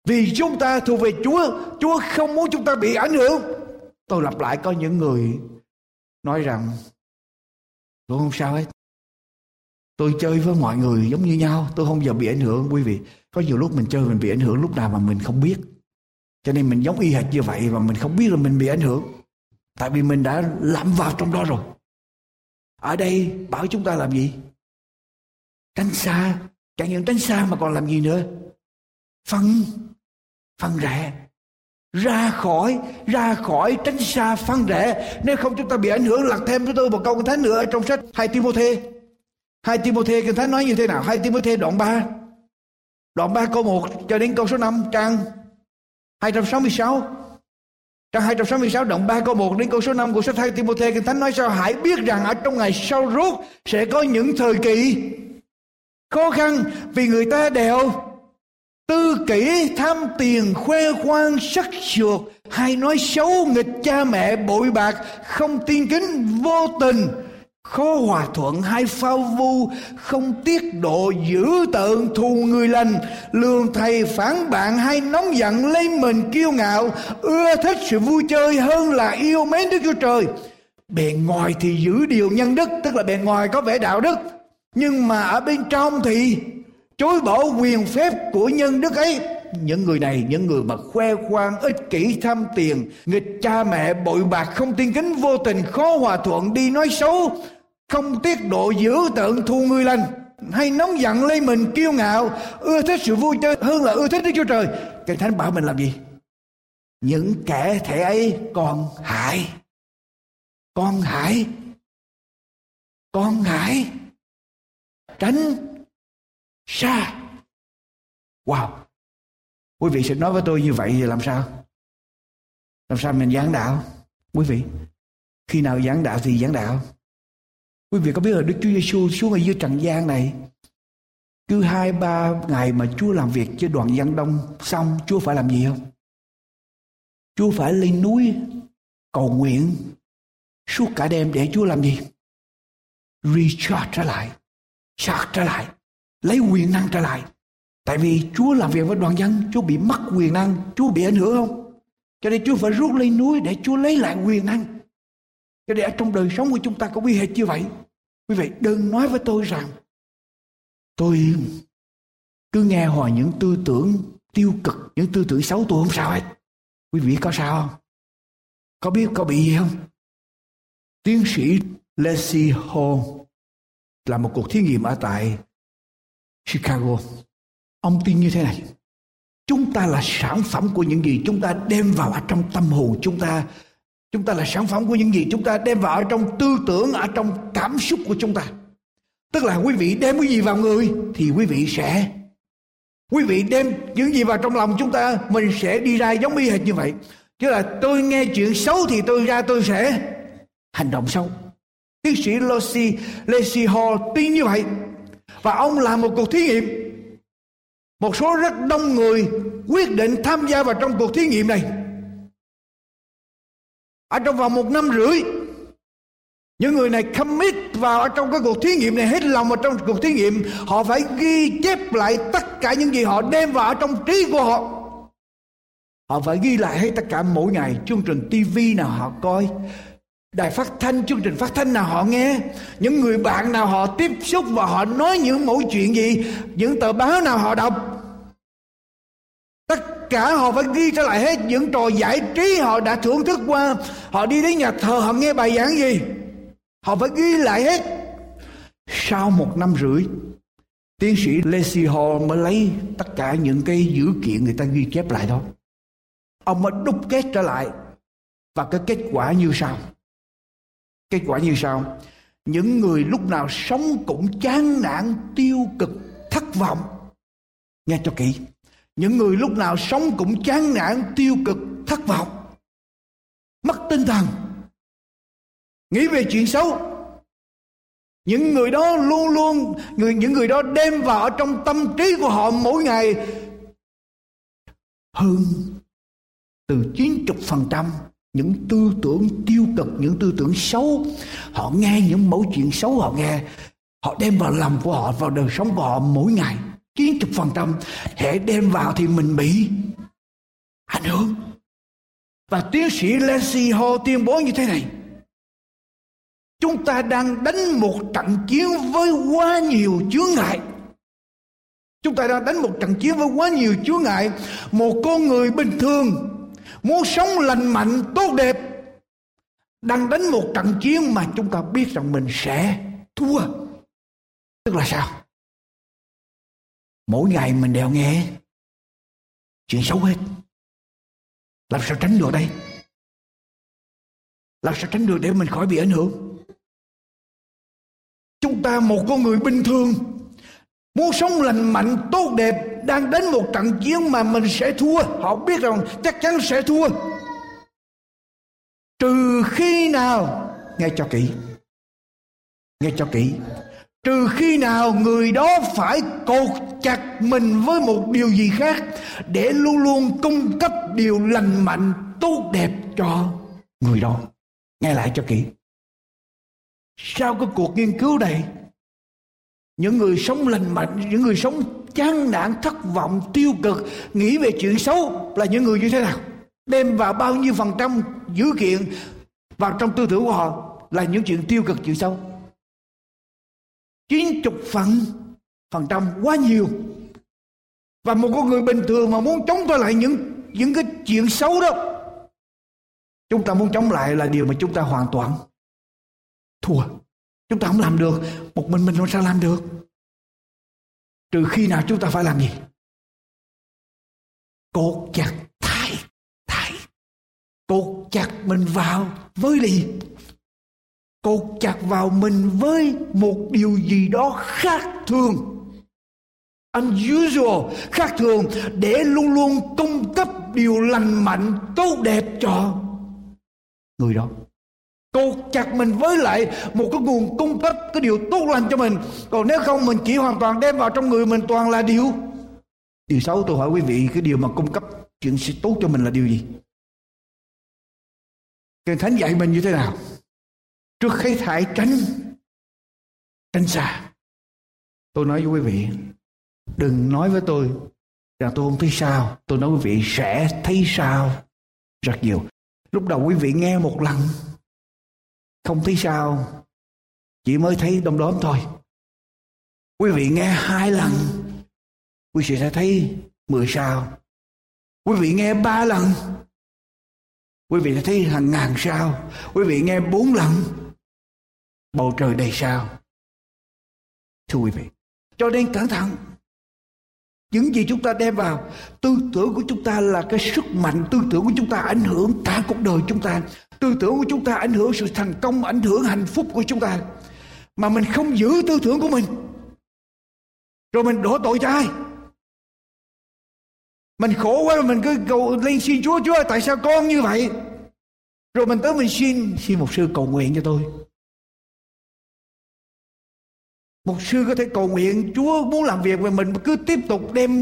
Vì chúng ta thuộc về Chúa, Chúa không muốn chúng ta bị ảnh hưởng. Tôi lặp lại, có những người nói rằng tôi không sao hết, tôi chơi với mọi người giống như nhau, tôi không bao giờ bị ảnh hưởng. Quý vị, có nhiều lúc mình chơi mình bị ảnh hưởng lúc nào mà mình không biết. Cho nên mình giống y hệt như vậy mà mình không biết là mình bị ảnh hưởng. Tại vì mình đã lặn vào trong đó rồi. Ở đây bảo chúng ta làm gì? Tránh xa. Chẳng những tránh xa mà còn làm gì nữa? Phân Phân rẽ. Ra khỏi Ra khỏi tránh xa phân rẽ. Nếu không chúng ta bị ảnh hưởng. Lật thêm với tôi một câu Kinh Thánh nữa ở trong sách hai Ti-mô-thê. hai Ti-mô-thê Kinh Thánh nói như thế nào? hai Ti-mô-thê đoạn ba, đoạn ba câu một cho đến câu số năm, trang hai trăm sáu mươi sáu. Trang hai trăm sáu mươi sáu đoạn ba câu một đến câu số năm của sách hai Ti-mô-thê, Kinh Thánh nói sao? Hãy biết rằng ở trong ngày sau rốt sẽ có những thời kỳ khó khăn, vì người ta đều tư kỷ, tham tiền, khoe khoang, sắc sược, hay nói xấu, nghịch cha mẹ, bội bạc, không tin kính, vô tình, khó hòa thuận, hay phao vu, không tiết độ, dữ tợn, thù người lành, lường thầy phản bạn, hay nóng giận, lấy mình kiêu ngạo, ưa thích sự vui chơi hơn là yêu mến Đức Chúa Trời. Bề ngoài thì giữ điều nhân đức, tức là bề ngoài có vẻ đạo đức, nhưng mà ở bên trong thì chối bỏ quyền phép của nhân đức ấy. Những người này, những người mà khoe khoang, ích kỷ, tham tiền, nghịch cha mẹ, bội bạc, không tin kính, vô tình, khó hòa thuận, đi nói xấu, không tiết độ, dữ tợn, thù người lành, hay nóng giận, lấy mình kiêu ngạo, ưa thích sự vui chơi hơn là ưa thích Đức Chúa Trời. Kinh Thánh bảo mình làm gì? Những kẻ thể ấy còn hại. Con hại. Con hại. Tránh xa. Wow. Quý vị sẽ nói với tôi như vậy thì làm sao? Làm sao mình giảng đạo? Quý vị, khi nào giảng đạo thì giảng đạo. Quý vị có biết là Đức Chúa Giêsu xuống ở dưới trần gian này, cứ hai ba ngày mà Chúa làm việc với đoàn dân đông xong, Chúa phải làm gì không? Chúa phải lên núi cầu nguyện suốt cả đêm để Chúa làm gì? Recharge trở lại, charge trở lại, lấy quyền năng trở lại. Tại vì Chúa làm việc với đoàn dân, Chúa bị mất quyền năng, Chúa bị ảnh hưởng không? Cho nên Chúa phải rút lên núi để Chúa lấy lại quyền năng. Cho nên ở trong đời sống của chúng ta có bí hệt như vậy. Quý vị đừng nói với tôi rằng tôi cứ nghe hỏi những tư tưởng tiêu cực, những tư tưởng xấu, tôi không sao hết. Quý vị có sao không? Có biết có bị gì không? Tiến sĩ Leslie Hall làm một cuộc thí nghiệm ở tại Chicago. Ông tin như thế này: chúng ta là sản phẩm của những gì chúng ta đem vào ở trong tâm hồn chúng ta. Chúng ta là sản phẩm của những gì chúng ta đem vào ở trong tư tưởng, ở trong cảm xúc của chúng ta. Tức là quý vị đem cái gì vào người thì quý vị sẽ, quý vị đem những gì vào trong lòng chúng ta, mình sẽ đi ra giống y hệt như vậy. Chứ là tôi nghe chuyện xấu thì tôi ra tôi sẽ hành động xấu. Tiến sĩ Leslie, Leslie Hall tin như vậy. Và ông làm một cuộc thí nghiệm. Một số rất đông người quyết định tham gia vào trong cuộc thí nghiệm này. Ở trong vòng một năm rưỡi, những người này commit vào ở trong cái cuộc thí nghiệm này, hết lòng vào trong cuộc thí nghiệm. Họ phải ghi chép lại tất cả những gì họ đem vào ở trong trí của họ. Họ phải ghi lại hết tất cả mỗi ngày. Chương trình ti vi nào họ coi, đài phát thanh, chương trình phát thanh nào họ nghe, những người bạn nào họ tiếp xúc và họ nói những mẫu chuyện gì, những tờ báo nào họ đọc. Tất cả họ phải ghi trở lại hết. Những trò giải trí họ đã thưởng thức qua, họ đi đến nhà thờ họ nghe bài giảng gì, họ phải ghi lại hết. Sau một năm rưỡi, tiến sĩ Leslie Hall mới lấy tất cả những cái dữ kiện người ta ghi chép lại đó, ông mới đúc kết trở lại. Và cái kết quả như sau. Kết quả như sau: những người lúc nào sống cũng chán nản, tiêu cực, thất vọng. Nghe cho kỹ. Những người lúc nào sống cũng chán nản, tiêu cực, thất vọng, mất tinh thần, nghĩ về chuyện xấu. Những người đó luôn luôn, người, những người đó đem vào ở trong tâm trí của họ mỗi ngày hơn từ chín mươi phần trăm những tư tưởng tiêu cực, những tư tưởng xấu. Họ nghe những mẫu chuyện xấu, họ nghe, họ đem vào lòng của họ, vào đời sống của họ mỗi ngày. chín mươi phần trăm hệ đem vào thì mình bị ảnh hưởng. Và tiến sĩ Leslie Hall tuyên bố như thế này: chúng ta đang đánh một trận chiến với quá nhiều chướng ngại. Chúng ta đang đánh một trận chiến với quá nhiều chướng ngại. Một con người bình thường muốn sống lành mạnh, tốt đẹp, đang đánh một trận chiến mà chúng ta biết rằng mình sẽ thua. Tức là sao? Mỗi ngày mình đều nghe chuyện xấu hết. Làm sao tránh được đây? Làm sao tránh được để mình khỏi bị ảnh hưởng? Chúng ta một con người bình thường muốn sống lành mạnh, tốt đẹp, đang đánh một trận chiến mà mình sẽ thua. Họ biết rằng chắc chắn sẽ thua. Trừ khi nào, nghe cho kỹ, nghe cho kỹ, trừ khi nào người đó phải cột chặt mình với một điều gì khác để luôn luôn cung cấp điều lành mạnh, tốt đẹp cho người đó. Nghe lại cho kỹ. Sau cái cuộc nghiên cứu này, những người sống lành mạnh, những người sống chán nản, thất vọng, tiêu cực, nghĩ về chuyện xấu là những người như thế nào? Đem vào bao nhiêu phần trăm dữ kiện vào trong tư tưởng của họ là những chuyện tiêu cực, chuyện xấu? chín mươi phần phần trăm, quá nhiều. Và một con người bình thường mà muốn chống trả lại những những cái chuyện xấu đó, chúng ta muốn chống lại là điều mà chúng ta hoàn toàn thua. Chúng ta không làm được. Một mình mình làm sao làm được? Trừ khi nào chúng ta phải làm gì? Cột chặt thải, thải. Cột chặt mình vào với gì? Cột chặt vào mình với một điều gì đó khác thường, unusual, khác thường, để luôn luôn cung cấp điều lành mạnh, tốt đẹp cho người đó. Cột chặt mình với lại một cái nguồn cung cấp cái điều tốt lành cho mình. Còn nếu không, mình chỉ hoàn toàn đem vào trong người mình toàn là điều điều xấu. Tôi hỏi quý vị, cái điều mà cung cấp chuyện tốt cho mình là điều gì? Kinh Thánh dạy mình như thế nào? Trước khi hãy tránh tránh xa. Tôi nói với quý vị, đừng nói với tôi rằng tôi không thấy sao. Tôi nói với quý vị sẽ thấy sao rất nhiều. Lúc đầu quý vị nghe một lần không thấy sao, chỉ mới thấy đom đóm thôi. Quý vị nghe hai lần, quý vị sẽ thấy mười sao. Quý vị nghe ba lần, quý vị sẽ thấy hàng ngàn sao. Quý vị nghe bốn lần, bầu trời đầy sao. Thưa quý vị, cho nên cẩn thận. Những gì chúng ta đem vào, tư tưởng của chúng ta là cái sức mạnh. Tư tưởng của chúng ta ảnh hưởng cả cuộc đời chúng ta. Tư tưởng của chúng ta ảnh hưởng sự thành công, ảnh hưởng hạnh phúc của chúng ta. Mà mình không giữ tư tưởng của mình, rồi mình đổ tội cho ai? Mình khổ quá, mình cứ cầu lên xin Chúa, Chúa tại sao con như vậy? Rồi mình tới mình xin, xin một sư cầu nguyện cho tôi. Một sư có thể cầu nguyện, Chúa muốn làm việc, và mình cứ tiếp tục đem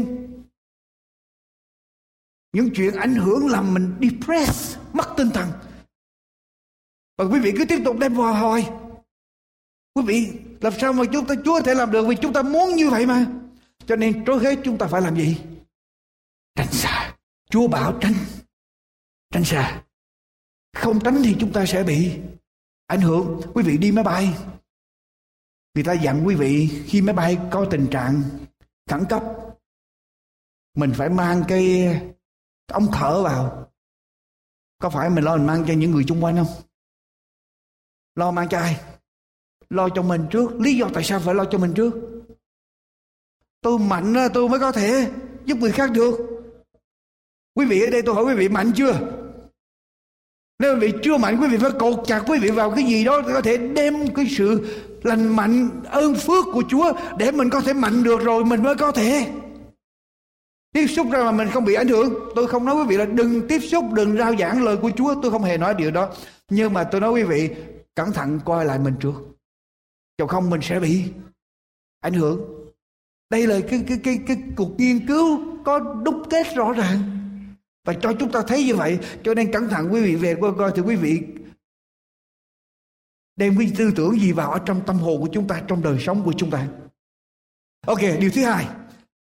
những chuyện ảnh hưởng làm mình depressed, mất tinh thần. Và quý vị cứ tiếp tục đem vào hỏi. Quý vị, làm sao mà chúng ta Chúa có thể làm được? Vì chúng ta muốn như vậy mà. Cho nên trước hết chúng ta phải làm gì? Tránh xa. Chúa bảo tránh. Tránh xa. Không tránh thì chúng ta sẽ bị ảnh hưởng. Quý vị đi máy bay, người ta dặn quý vị khi máy bay có tình trạng khẩn cấp, mình phải mang cái ống thở vào. Có phải mình lo mình mang cho những người xung quanh không? Lo mang cho ai? Lo cho mình trước. Lý do tại sao phải lo cho mình trước? Tôi mạnh tôi mới có thể giúp người khác được. Quý vị ở đây tôi hỏi quý vị mạnh chưa? Nếu quý vị chưa mạnh, quý vị phải cột chặt quý vị vào cái gì đó có thể đem cái sự lành mạnh, ơn phước của Chúa để mình có thể mạnh được, rồi mình mới có thể tiếp xúc ra mà mình không bị ảnh hưởng. Tôi không nói quý vị là đừng tiếp xúc, đừng rao giảng lời của Chúa, tôi không hề nói điều đó. Nhưng mà tôi nói quý vị cẩn thận coi lại mình trước, chứ không mình sẽ bị ảnh hưởng. Đây là cái cái cái cái cuộc nghiên cứu có đúc kết rõ ràng và cho chúng ta thấy như vậy. Cho nên cẩn thận quý vị về coi coi thì quý vị đem cái tư tưởng gì vào ở trong tâm hồn của chúng ta, trong đời sống của chúng ta. Ok, điều thứ hai,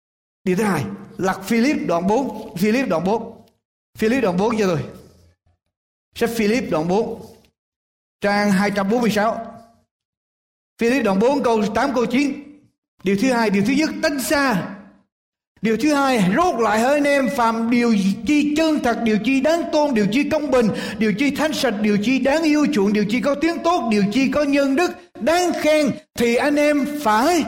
Điều thứ hai, lật Philip đoạn bốn. Philip đoạn bốn. Philip đoạn bốn cho tôi. Sách Philip đoạn bốn, trang hai trăm bốn mươi sáu. Philip đoạn bốn câu tám câu chín. Điều thứ hai, điều thứ nhất tránh xa. Điều thứ hai, rốt lại hỡi anh em, phàm điều chi chân thật, điều chi đáng tôn, điều chi công bình, điều chi thánh sạch, điều chi đáng yêu chuộng, điều chi có tiếng tốt, điều chi có nhân đức đáng khen, thì anh em phải.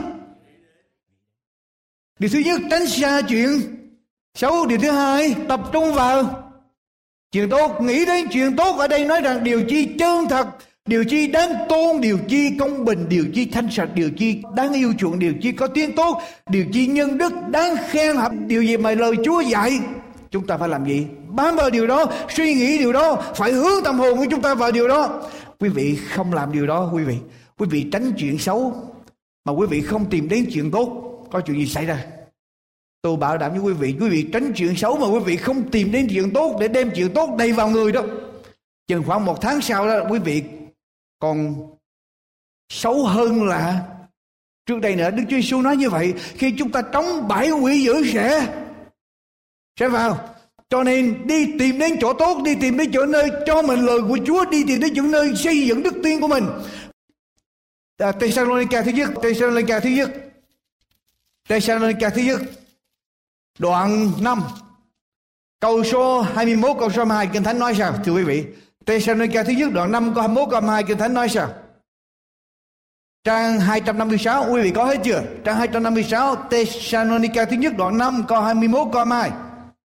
Điều thứ nhất tránh xa chuyện xấu. Điều thứ hai tập trung vào chuyện tốt. Nghĩ đến chuyện tốt ở đây nói rằng điều chi chân thật, điều chi đáng tôn, điều chi công bình, điều chi thanh sạch, điều chi đáng yêu chuộng, điều chi có tiếng tốt, điều chi nhân đức đáng khen. Điều gì mà lời Chúa dạy chúng ta phải làm gì? Bám vào điều đó, suy nghĩ điều đó, phải hướng tâm hồn của chúng ta vào điều đó. Quý vị không làm điều đó, quý vị quý vị tránh chuyện xấu mà quý vị không tìm đến chuyện tốt, có chuyện gì xảy ra? Tôi bảo đảm với quý vị, quý vị tránh chuyện xấu mà quý vị không tìm đến chuyện tốt để đem chuyện tốt đầy vào người đó, chừng khoảng một tháng sau đó quý vị còn xấu hơn là trước đây nữa. Đức Chúa Giêsu nói như vậy, khi chúng ta trống bãi quỷ dữ sẽ sẽ vào. Cho nên đi tìm đến chỗ tốt, đi tìm đến chỗ nơi cho mình lời của Chúa, đi tìm đến chỗ nơi xây dựng đức tin của mình. À, Thessalonica thứ nhất, Thessalonica thứ nhất, Thessalonica thứ nhất, đoạn năm, câu số hai mươi mốt, câu số hai mươi hai, Kinh Thánh nói sao? Thưa quý vị, Thessalonica thứ nhất, đoạn năm, câu hai mươi mốt, câu hai mươi hai, Kinh Thánh nói sao? Trang hai trăm năm mươi sáu, quý vị có hết chưa? Trang hai trăm năm mươi sáu, Thessalonica thứ nhất, đoạn năm, câu hai mươi mốt, câu hai mươi hai.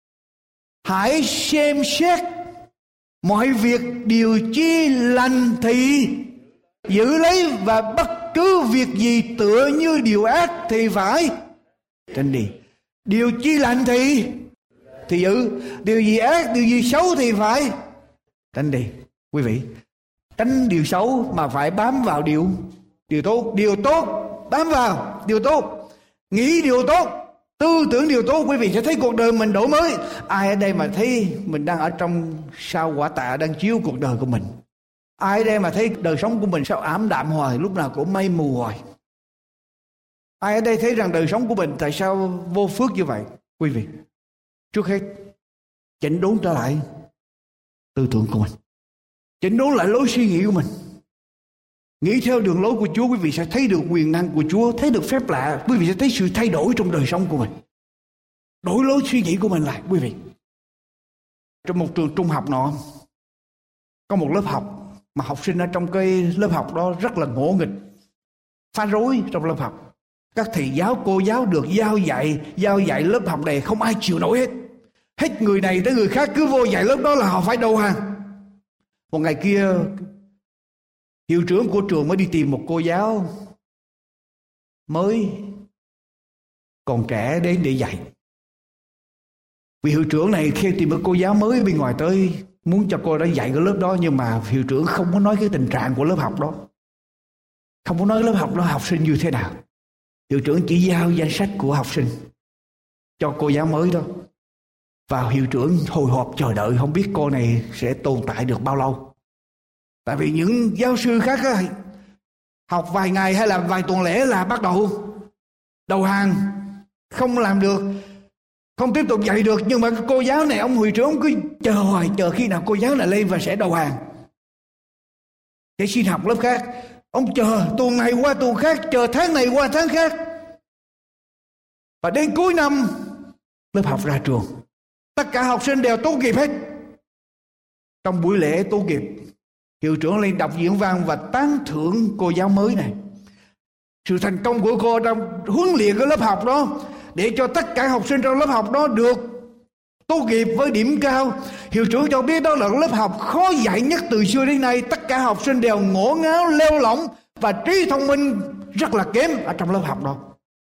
Hãy xem xét mọi việc điều chi lành thì giữ lấy, và bất cứ việc gì tựa như điều ác thì phải tránh đi. Điều chi lành thì thì giữ, điều gì ác, điều gì xấu thì phải tránh đi. Quý vị, tránh điều xấu mà phải bám vào điều điều tốt. Điều tốt bám vào điều tốt, nghĩ điều tốt, tư tưởng điều tốt, quý vị sẽ thấy cuộc đời mình đổi mới. Ai ở đây mà thấy mình đang ở trong sao quả tạ đang chiếu cuộc đời của mình? Ai ở đây mà thấy đời sống của mình sao ảm đạm hoài, lúc nào cũng mây mù hoài? Ai ở đây thấy rằng đời sống của mình tại sao vô phước như vậy? Quý vị, trước hết chỉnh đốn trở lại tư tưởng của mình, chỉnh đốn lại lối suy nghĩ của mình, nghĩ theo đường lối của Chúa. Quý vị sẽ thấy được quyền năng của Chúa, thấy được phép lạ. Quý vị sẽ thấy sự thay đổi trong đời sống của mình, đổi lối suy nghĩ của mình lại. Quý vị, trong một trường trung học nọ, có một lớp học mà học sinh ở trong cái lớp học đó rất là ngỗ nghịch, phá rối trong lớp học. Các thầy giáo, cô giáo được giao dạy, giao dạy lớp học này không ai chịu nổi hết. Hết người này tới người khác cứ vô dạy lớp đó là họ phải đầu hàng. Một ngày kia, hiệu trưởng của trường mới đi tìm một cô giáo mới còn trẻ đến để dạy. Vì hiệu trưởng này khi tìm một cô giáo mới bên ngoài tới, muốn cho cô đã dạy cái lớp đó, nhưng mà hiệu trưởng không có nói cái tình trạng của lớp học đó, không có nói lớp học đó học sinh như thế nào. Hiệu trưởng chỉ giao danh sách của học sinh cho cô giáo mới đó, và hiệu trưởng hồi hộp chờ đợi không biết cô này sẽ tồn tại được bao lâu. Tại vì những giáo sư khác á, học vài ngày hay là vài tuần lễ là bắt đầu đầu hàng, không làm được, không tiếp tục dạy được. Nhưng mà cô giáo này, ông hiệu trưởng ông cứ chờ hoài, chờ khi nào cô giáo này lên và sẽ đầu hàng để xin học lớp khác. Ông chờ tuần này qua tuần khác, chờ tháng này qua tháng khác, và đến cuối năm lớp học ra trường, tất cả học sinh đều tốt nghiệp hết. Trong buổi lễ tốt nghiệp, hiệu trưởng lên đọc diễn văn và tán thưởng cô giáo mới này. Sự thành công của cô trong huấn luyện cái lớp học đó, để cho tất cả học sinh trong lớp học đó được tốt nghiệp với điểm cao. Hiệu trưởng cho biết đó là lớp học khó dạy nhất từ xưa đến nay. Tất cả học sinh đều ngổ ngáo, lêu lỏng và trí thông minh rất là kém ở trong lớp học đó.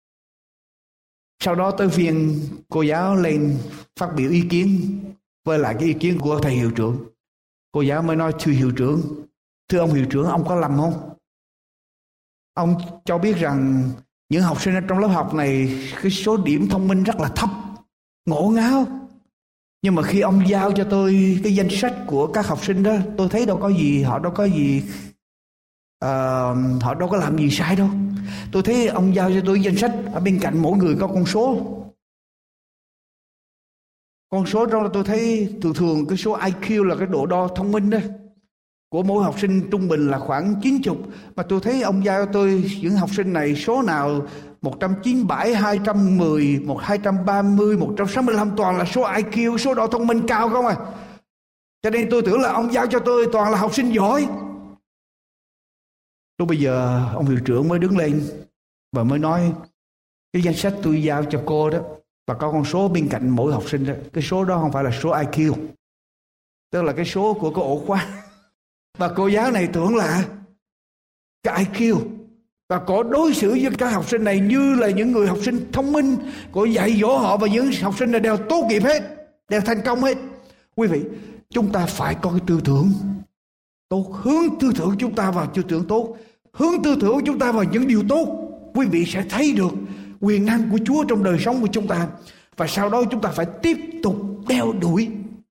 Sau đó tới phiên cô giáo lên phát biểu ý kiến với lại cái ý kiến của thầy hiệu trưởng. Cô giáo mới nói: thưa hiệu trưởng, thưa ông hiệu trưởng, ông có lầm không? Ông cho biết rằng những học sinh ở trong lớp học này cái số điểm thông minh rất là thấp, ngổ ngáo. Nhưng mà khi ông giao cho tôi cái danh sách của các học sinh đó, tôi thấy đâu có gì, họ đâu có gì, uh, họ đâu có làm gì sai đâu. Tôi thấy ông giao cho tôi danh sách, ở bên cạnh mỗi người có con số. Con số đó tôi thấy thường thường cái số i kiu là cái độ đo thông minh đó của mỗi học sinh trung bình là khoảng chín mươi. Mà tôi thấy ông giao tôi những học sinh này số nào một trăm chín mươi bảy, hai trăm mười, hai trăm ba mươi, một trăm sáu mươi lăm toàn là số i kiu, số đo thông minh cao không à. Cho nên tôi tưởng là ông giao cho tôi toàn là học sinh giỏi. Lúc bây giờ ông hiệu trưởng mới đứng lên và mới nói cái danh sách tôi giao cho cô đó, và có con số bên cạnh mỗi học sinh đó, cái số đó không phải là số i kiu, tức là cái số của cái ổ khóa. Và cô giáo này tưởng là cái i kiu, và cô đối xử với các học sinh này như là những người học sinh thông minh. Cô dạy dỗ họ và những học sinh này đều tốt nghiệp hết, đều thành công hết. Quý vị, chúng ta phải có cái tư tưởng tốt, hướng tư tưởng chúng ta vào tư tưởng tốt, hướng tư tưởng chúng ta vào những điều tốt. Quý vị sẽ thấy được quyền năng của Chúa trong đời sống của chúng ta. Và sau đó chúng ta phải tiếp tục đeo đuổi.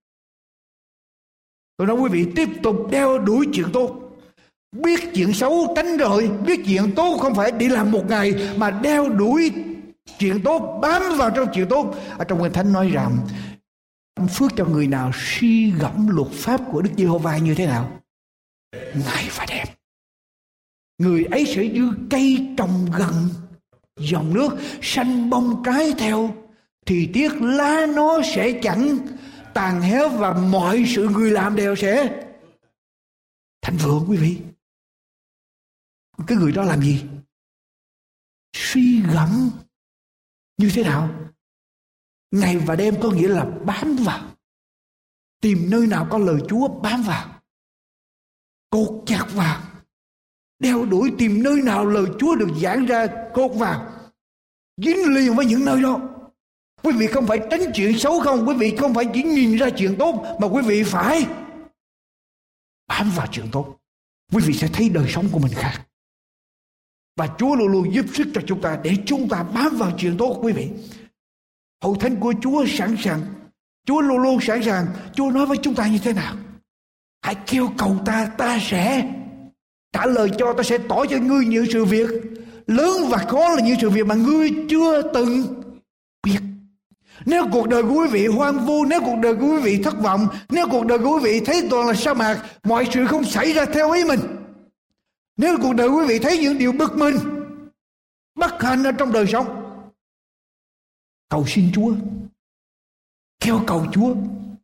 Tôi nói quý vị, tiếp tục đeo đuổi chuyện tốt. Biết chuyện xấu tránh rồi, biết chuyện tốt không phải đi làm một ngày, mà đeo đuổi chuyện tốt, bám vào trong chuyện tốt. Ở trong Kinh Thánh nói rằng phước cho người nào suy gẫm luật pháp của Đức Giê-hô-va như thế nào? Ngày và đêm. Người ấy sẽ như cây trồng gần dòng nước, xanh bông trái theo thì tiếc, lá nó sẽ chẳng tàn héo, và mọi sự người làm đều sẽ thành vượng. Quý vị, cái người đó làm gì? Suy gẫm như thế nào? Ngày và đêm có nghĩa là bám vào, tìm nơi nào có lời Chúa bám vào, cột chặt vào, đeo đuổi, tìm nơi nào lời Chúa được giảng ra, cột vào, dính liền với những nơi đó. Quý vị không phải tránh chuyện xấu không, quý vị không phải chỉ nhìn ra chuyện tốt, mà quý vị phải bám vào chuyện tốt. Quý vị sẽ thấy đời sống của mình khác. Và Chúa luôn luôn giúp sức cho chúng ta để chúng ta bám vào chuyện tốt. Quý vị, hậu thánh của Chúa sẵn sàng, Chúa luôn luôn sẵn sàng. Chúa nói với chúng ta như thế nào? Hãy kêu cầu ta, ta sẽ trả lời cho, ta sẽ tỏ cho ngươi những sự việc lớn và khó, là những sự việc mà ngươi chưa từng biết. Nếu cuộc đời của quý vị hoang vu, nếu cuộc đời của quý vị thất vọng, nếu cuộc đời của quý vị thấy toàn là sa mạc, mọi sự không xảy ra theo ý mình, nếu cuộc đời quý vị thấy những điều bực mình, bất hạnh ở trong đời sống, cầu xin Chúa, kêu cầu Chúa.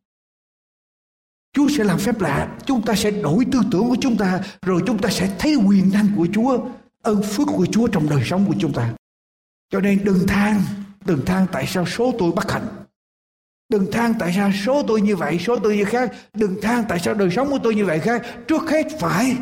Chúa sẽ làm phép lạ, chúng ta sẽ đổi tư tưởng của chúng ta, rồi chúng ta sẽ thấy quyền năng của Chúa, ơn phước của Chúa trong đời sống của chúng ta. Cho nên đừng than, đừng than tại sao số tôi bất hạnh, đừng than tại sao số tôi như vậy, số tôi như khác, đừng than tại sao đời sống của tôi như vậy khác. Trước hết phải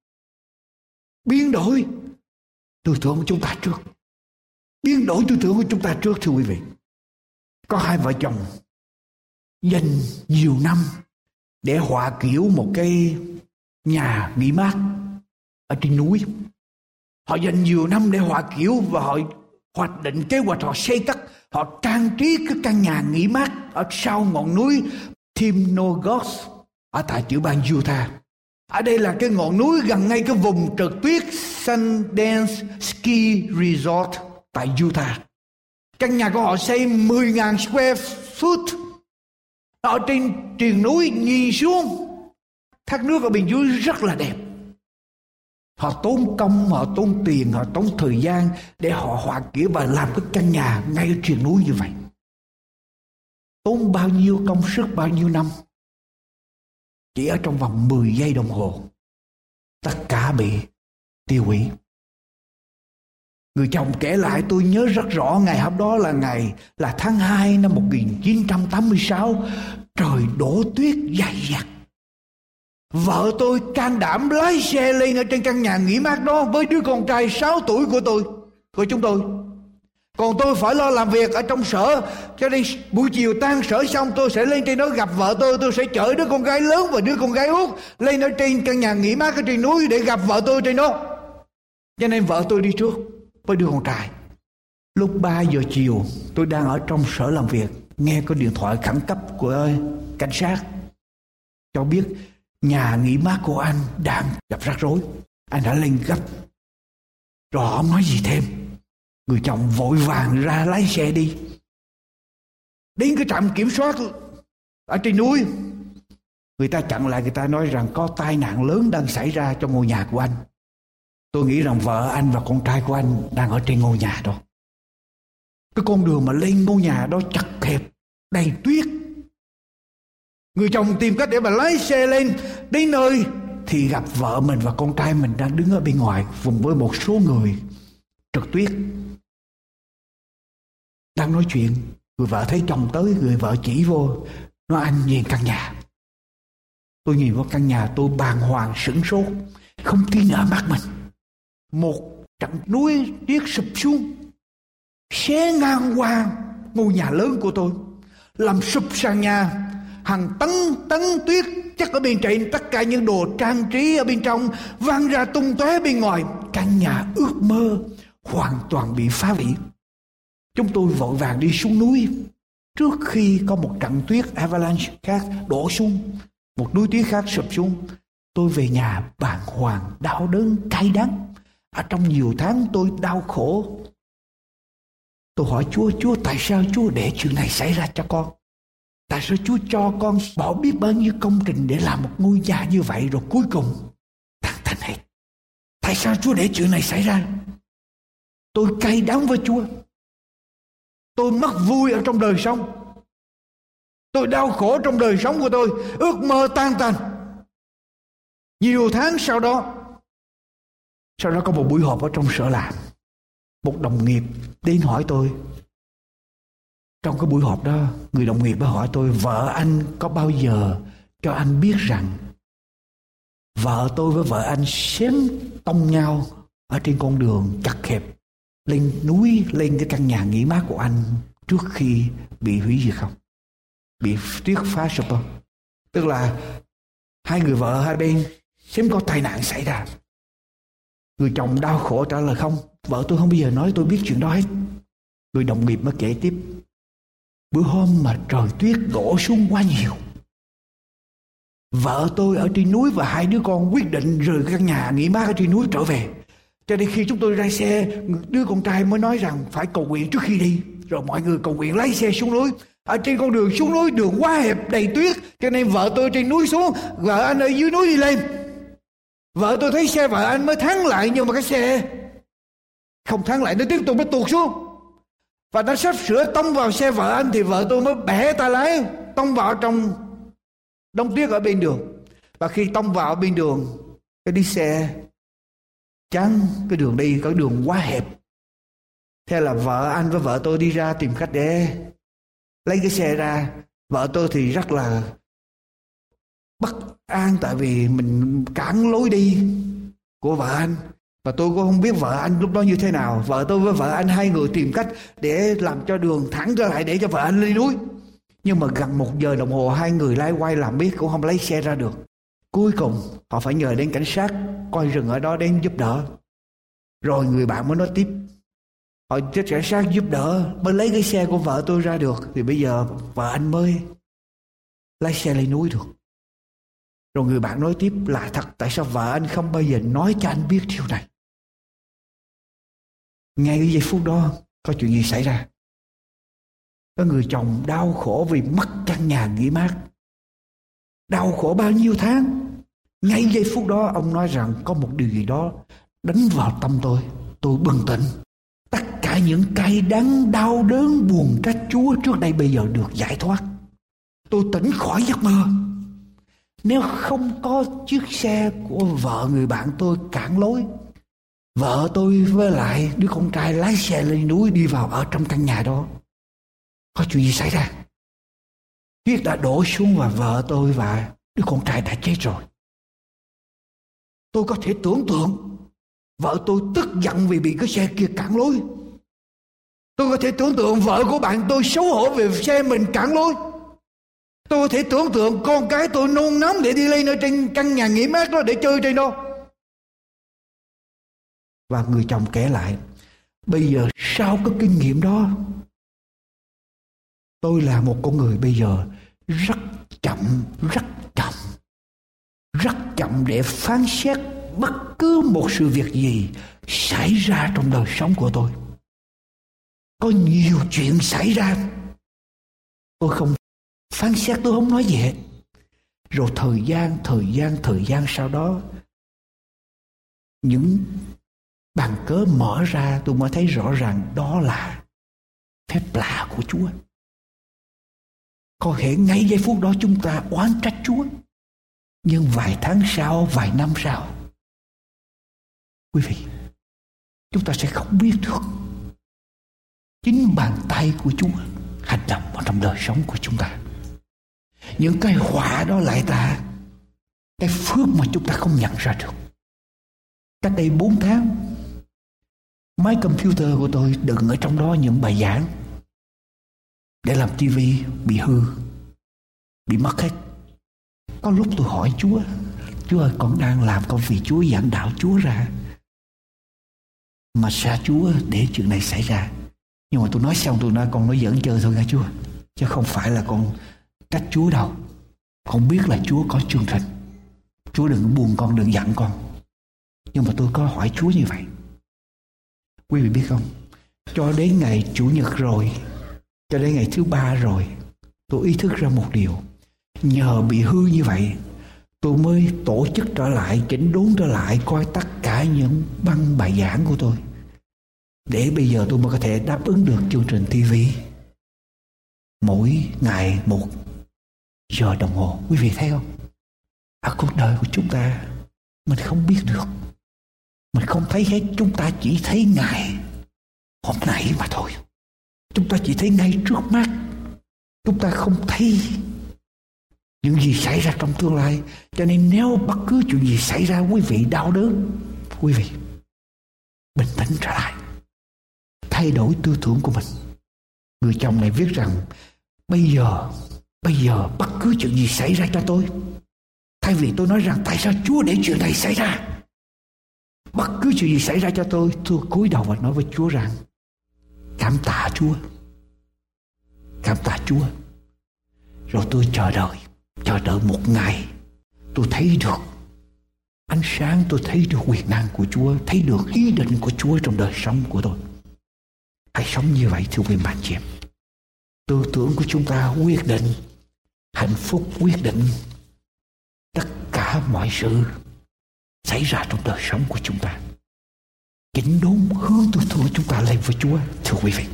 biến đổi tư tưởng của chúng ta trước, biến đổi tư tưởng của chúng ta trước. Thưa quý vị, có hai vợ chồng dành nhiều năm để họa kiểu một cái nhà nghỉ mát ở trên núi. Họ dành nhiều năm để họa kiểu và họ hoạch định kế hoạch, họ xây cất, họ trang trí cái căn nhà nghỉ mát ở sau ngọn núi Timnogos ở tại tiểu bang Utah. Ở đây là cái ngọn núi gần ngay cái vùng trượt tuyết Sundance Ski Resort tại Utah. Căn nhà của họ xây mười nghìn square foot ở trên triền núi, nhìn xuống thác nước ở bên dưới rất là đẹp. Họ tốn công, họ tốn tiền, họ tốn thời gian để họ họa kiểu và làm cái căn nhà ngay ở triền núi như vậy. Tốn bao nhiêu công sức, bao nhiêu năm, chỉ ở trong vòng mười giây đồng hồ tất cả bị tiêu hủy. Người chồng kể lại, tôi nhớ rất rõ ngày hôm đó là ngày là tháng hai năm một nghìn chín trăm tám mươi sáu, trời đổ tuyết dày đặc. Vợ tôi can đảm lái xe lên ở trên căn nhà nghỉ mát đó với đứa con trai sáu tuổi của tôi, của chúng tôi. Còn tôi phải lo làm việc ở trong sở, cho nên buổi chiều tan sở xong tôi sẽ lên trên đó gặp vợ tôi. Tôi sẽ chở đứa con gái lớn và đứa con gái út lên ở trên căn nhà nghỉ mát ở trên núi để gặp vợ tôi trên đó. Cho nên vợ tôi đi trước với đứa con trai. Lúc ba giờ chiều tôi đang ở trong sở làm việc, nghe có điện thoại khẩn cấp của cảnh sát cho biết nhà nghỉ mát của anh đang gặp rắc rối. Anh đã lên gấp. Rồi ông nói gì thêm? Người chồng vội vàng ra lái xe đi. Đến cái trạm kiểm soát ở trên núi. Người ta chặn lại, người ta nói rằng có tai nạn lớn đang xảy ra trong ngôi nhà của anh. Tôi nghĩ rằng vợ anh và con trai của anh đang ở trên ngôi nhà đó. Cái con đường mà lên ngôi nhà đó chật hẹp, đầy tuyết. Người chồng tìm cách để mà lái xe lên, đến nơi thì gặp vợ mình và con trai mình đang đứng ở bên ngoài cùng với một số người trượt tuyết đang nói chuyện. Người vợ thấy chồng tới, người vợ chỉ vô, nói anh nhìn căn nhà. Tôi nhìn vào căn nhà, tôi bàng hoàng sửng sốt, không tin ở mắt mình. Một trận núi tuyết sụp xuống, xé ngang qua ngôi nhà lớn của tôi, làm sụp sàn nhà. Hàng tấn tấn tuyết chất ở bên trên, tất cả những đồ trang trí ở bên trong văng ra tung tóe bên ngoài. Căn nhà ước mơ hoàn toàn bị phá hủy. Chúng tôi vội vàng đi xuống núi trước khi có một trận tuyết avalanche khác đổ xuống, một núi tuyết khác sụp xuống. Tôi về nhà bàng hoàng, đau đớn, cay đắng. Ở trong nhiều tháng tôi đau khổ. Tôi hỏi Chúa, Chúa tại sao Chúa để chuyện này xảy ra cho con? Tại sao Chúa cho con bỏ biết bao nhiêu công trình để làm một ngôi nhà như vậy, rồi cuối cùng tan tành hết? Tại sao Chúa để chuyện này xảy ra? Tôi cay đắng với Chúa. Tôi mất vui ở trong đời sống. Tôi đau khổ trong đời sống của tôi, ước mơ tan tành. Nhiều tháng sau đó, sau đó có một buổi họp ở trong sở làm. Một đồng nghiệp đến hỏi tôi. Trong cái buổi họp đó, người đồng nghiệp đó hỏi tôi, vợ anh có bao giờ cho anh biết rằng vợ tôi với vợ anh xém tông nhau ở trên con đường chật hẹp lên núi, lên cái căn nhà nghỉ mát của anh trước khi bị hủy diệt không? Bị tuyết phá sụp không? Tức là hai người vợ hai bên xém có tai nạn xảy ra. Người chồng đau khổ trả lời không, vợ tôi không bao giờ nói tôi biết chuyện đó hết. Người đồng nghiệp mới kể tiếp. Bữa hôm mà trời tuyết đổ xuống quá nhiều, vợ tôi ở trên núi và hai đứa con quyết định rời căn nhà nghỉ mát ở trên núi trở về. Cho nên khi chúng tôi ra xe, đứa con trai mới nói rằng phải cầu nguyện trước khi đi. Rồi mọi người cầu nguyện lái xe xuống núi. Ở trên con đường xuống núi, đường quá hẹp đầy tuyết, cho nên vợ tôi trên núi xuống, vợ anh ở dưới núi đi lên. Vợ tôi thấy xe vợ anh mới thắng lại, nhưng mà cái xe không thắng lại, nó tiếp tục nó tuột xuống. Và nó sắp sửa tông vào xe vợ anh thì vợ tôi mới bẻ tay lái, tông vào trong đống tuyết ở bên đường. Và khi tông vào bên đường, cái đi xe chắn cái đường đi, cái đường quá hẹp. Thế là vợ anh với vợ tôi đi ra tìm cách để lấy cái xe ra. Vợ tôi thì rất là bất an, tại vì mình cản lối đi của vợ anh. Và tôi cũng không biết vợ anh lúc đó như thế nào. Vợ tôi với vợ anh hai người tìm cách để làm cho đường thẳng trở lại để cho vợ anh lên núi. Nhưng mà gần một giờ đồng hồ hai người lái quay làm biết cũng không lấy xe ra được. Cuối cùng họ phải nhờ đến cảnh sát coi rừng ở đó đến giúp đỡ. Rồi người bạn mới nói tiếp, họ cho cảnh sát giúp đỡ mới lấy cái xe của vợ tôi ra được. Thì bây giờ vợ anh mới lái xe lên núi được. Rồi người bạn nói tiếp, lạ thật, tại sao vợ anh không bao giờ nói cho anh biết điều này? Ngay cái giây phút đó có chuyện gì xảy ra? Có người chồng đau khổ vì mất căn nhà nghỉ mát, đau khổ bao nhiêu tháng. Ngay giây phút đó ông nói rằng có một điều gì đó đánh vào tâm tôi. Tôi bừng tỉnh. Tất cả những cay đắng, đau đớn, buồn trách Chúa trước đây bây giờ được giải thoát. Tôi tỉnh khỏi giấc mơ. Nếu không có chiếc xe của vợ người bạn tôi cản lối, vợ tôi với lại đứa con trai lái xe lên núi đi vào ở trong căn nhà đó, có chuyện gì xảy ra? Tuyết đã đổ xuống và vợ tôi và đứa con trai đã chết rồi. Tôi có thể tưởng tượng vợ tôi tức giận vì bị cái xe kia cản lối. Tôi có thể tưởng tượng vợ của bạn tôi xấu hổ vì xe mình cản lối. Tôi có thể tưởng tượng con cái tôi nôn nóng để đi lên ở trên căn nhà nghỉ mát đó để chơi trên đó. Và người chồng kể lại, bây giờ sau cái kinh nghiệm đó, tôi là một con người bây giờ rất chậm, rất chậm, rất chậm để phán xét bất cứ một sự việc gì xảy ra trong đời sống của tôi. Có nhiều chuyện xảy ra, tôi không phán xét tôi không nói gì hết. Rồi thời gian, thời gian, thời gian sau đó, những bằng cớ mở ra tôi mới thấy rõ ràng đó là phép lạ của Chúa. Có thể ngay giây phút đó chúng ta oán trách Chúa, nhưng vài tháng sau, vài năm sau, quý vị, chúng ta sẽ không biết được chính bàn tay của Chúa hành động ở trong đời sống của chúng ta. Những cái họa đó lại là cái phước mà chúng ta không nhận ra được. Cách đây bốn tháng, máy computer của tôi đựng ở trong đó những bài giảng để làm tivi bị hư, bị mất hết. Có lúc tôi hỏi Chúa, Chúa ơi, con đang làm công việc Chúa, giảng đạo Chúa ra, mà sao Chúa để chuyện này xảy ra? Nhưng mà tôi nói xong tôi nói con nói giỡn chơi thôi nha Chúa, chứ không phải là con trách Chúa đâu. Con biết là Chúa có chương trình, Chúa đừng buồn con, đừng giận con. Nhưng mà tôi có hỏi Chúa như vậy. Quý vị biết không, cho đến ngày Chủ nhật rồi, cho đến ngày thứ ba rồi, tôi ý thức ra một điều. Nhờ bị hư như vậy, tôi mới tổ chức trở lại, chỉnh đốn trở lại, coi tất cả những băng bài giảng của tôi, để bây giờ tôi mới có thể đáp ứng được chương trình ti vi mỗi ngày một giờ đồng hồ. Quý vị thấy không? Ở cuộc đời của chúng ta, mình không biết được, mình không thấy hết. Chúng ta chỉ thấy ngày hôm nay mà thôi. Chúng ta chỉ thấy ngay trước mắt, chúng ta không thấy những gì xảy ra trong tương lai. Cho nên nếu bất cứ chuyện gì xảy ra, quý vị đau đớn, quý vị bình tĩnh trở lại, thay đổi tư tưởng của mình. Người chồng này viết rằng, bây giờ bây giờ bất cứ chuyện gì xảy ra cho tôi, thay vì tôi nói rằng tại sao Chúa để chuyện này xảy ra, bất cứ chuyện gì xảy ra cho tôi, tôi cúi đầu và nói với Chúa rằng, cảm tạ Chúa, cảm tạ Chúa. Rồi tôi chờ đợi, chờ đợi một ngày, tôi thấy được ánh sáng, tôi thấy được quyền năng của Chúa, thấy được ý định của Chúa trong đời sống của tôi. Hãy sống như vậy thưa quý bạn chị em. Tư tưởng của chúng ta quyết định hạnh phúc, quyết định tất cả mọi sự xảy ra trong đời sống của chúng ta. Chỉnh đốn hướng tư tưởng chúng ta lên với Chúa thưa quý vị.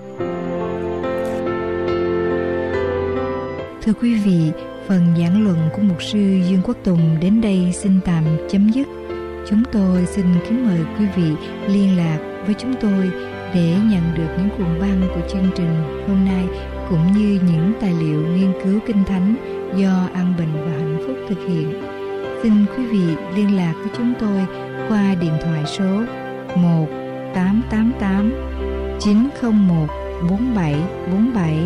Thưa quý vị, phần giảng luận của mục sư Dương Quốc Tùng đến đây xin tạm chấm dứt. Chúng tôi xin kính mời quý vị liên lạc với chúng tôi để nhận được những cuộn băng của chương trình hôm nay, cũng như những tài liệu nghiên cứu Kinh Thánh do An Bình và Hạnh Phúc thực hiện. Xin quý vị liên lạc với chúng tôi qua điện thoại số một tám tám tám chín không một bốn bảy bốn bảy.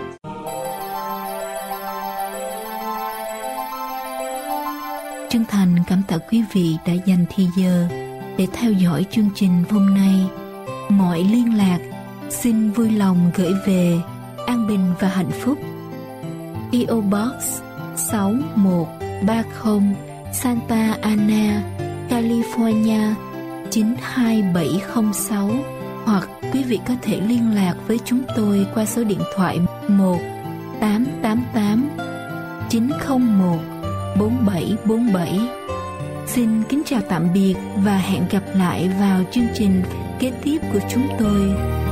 Chân thành cảm tạ quý vị đã dành thời giờ để theo dõi chương trình hôm nay. Mọi liên lạc xin vui lòng gửi về An Bình và Hạnh Phúc, pê ô Box sáu một ba không, Santa Ana, California chín hai bảy không sáu. Hoặc quý vị có thể liên lạc với chúng tôi qua số điện thoại một tám tám tám chín không một bốn bảy bốn bảy. Xin kính chào tạm biệt và hẹn gặp lại vào chương trình kế tiếp của chúng tôi.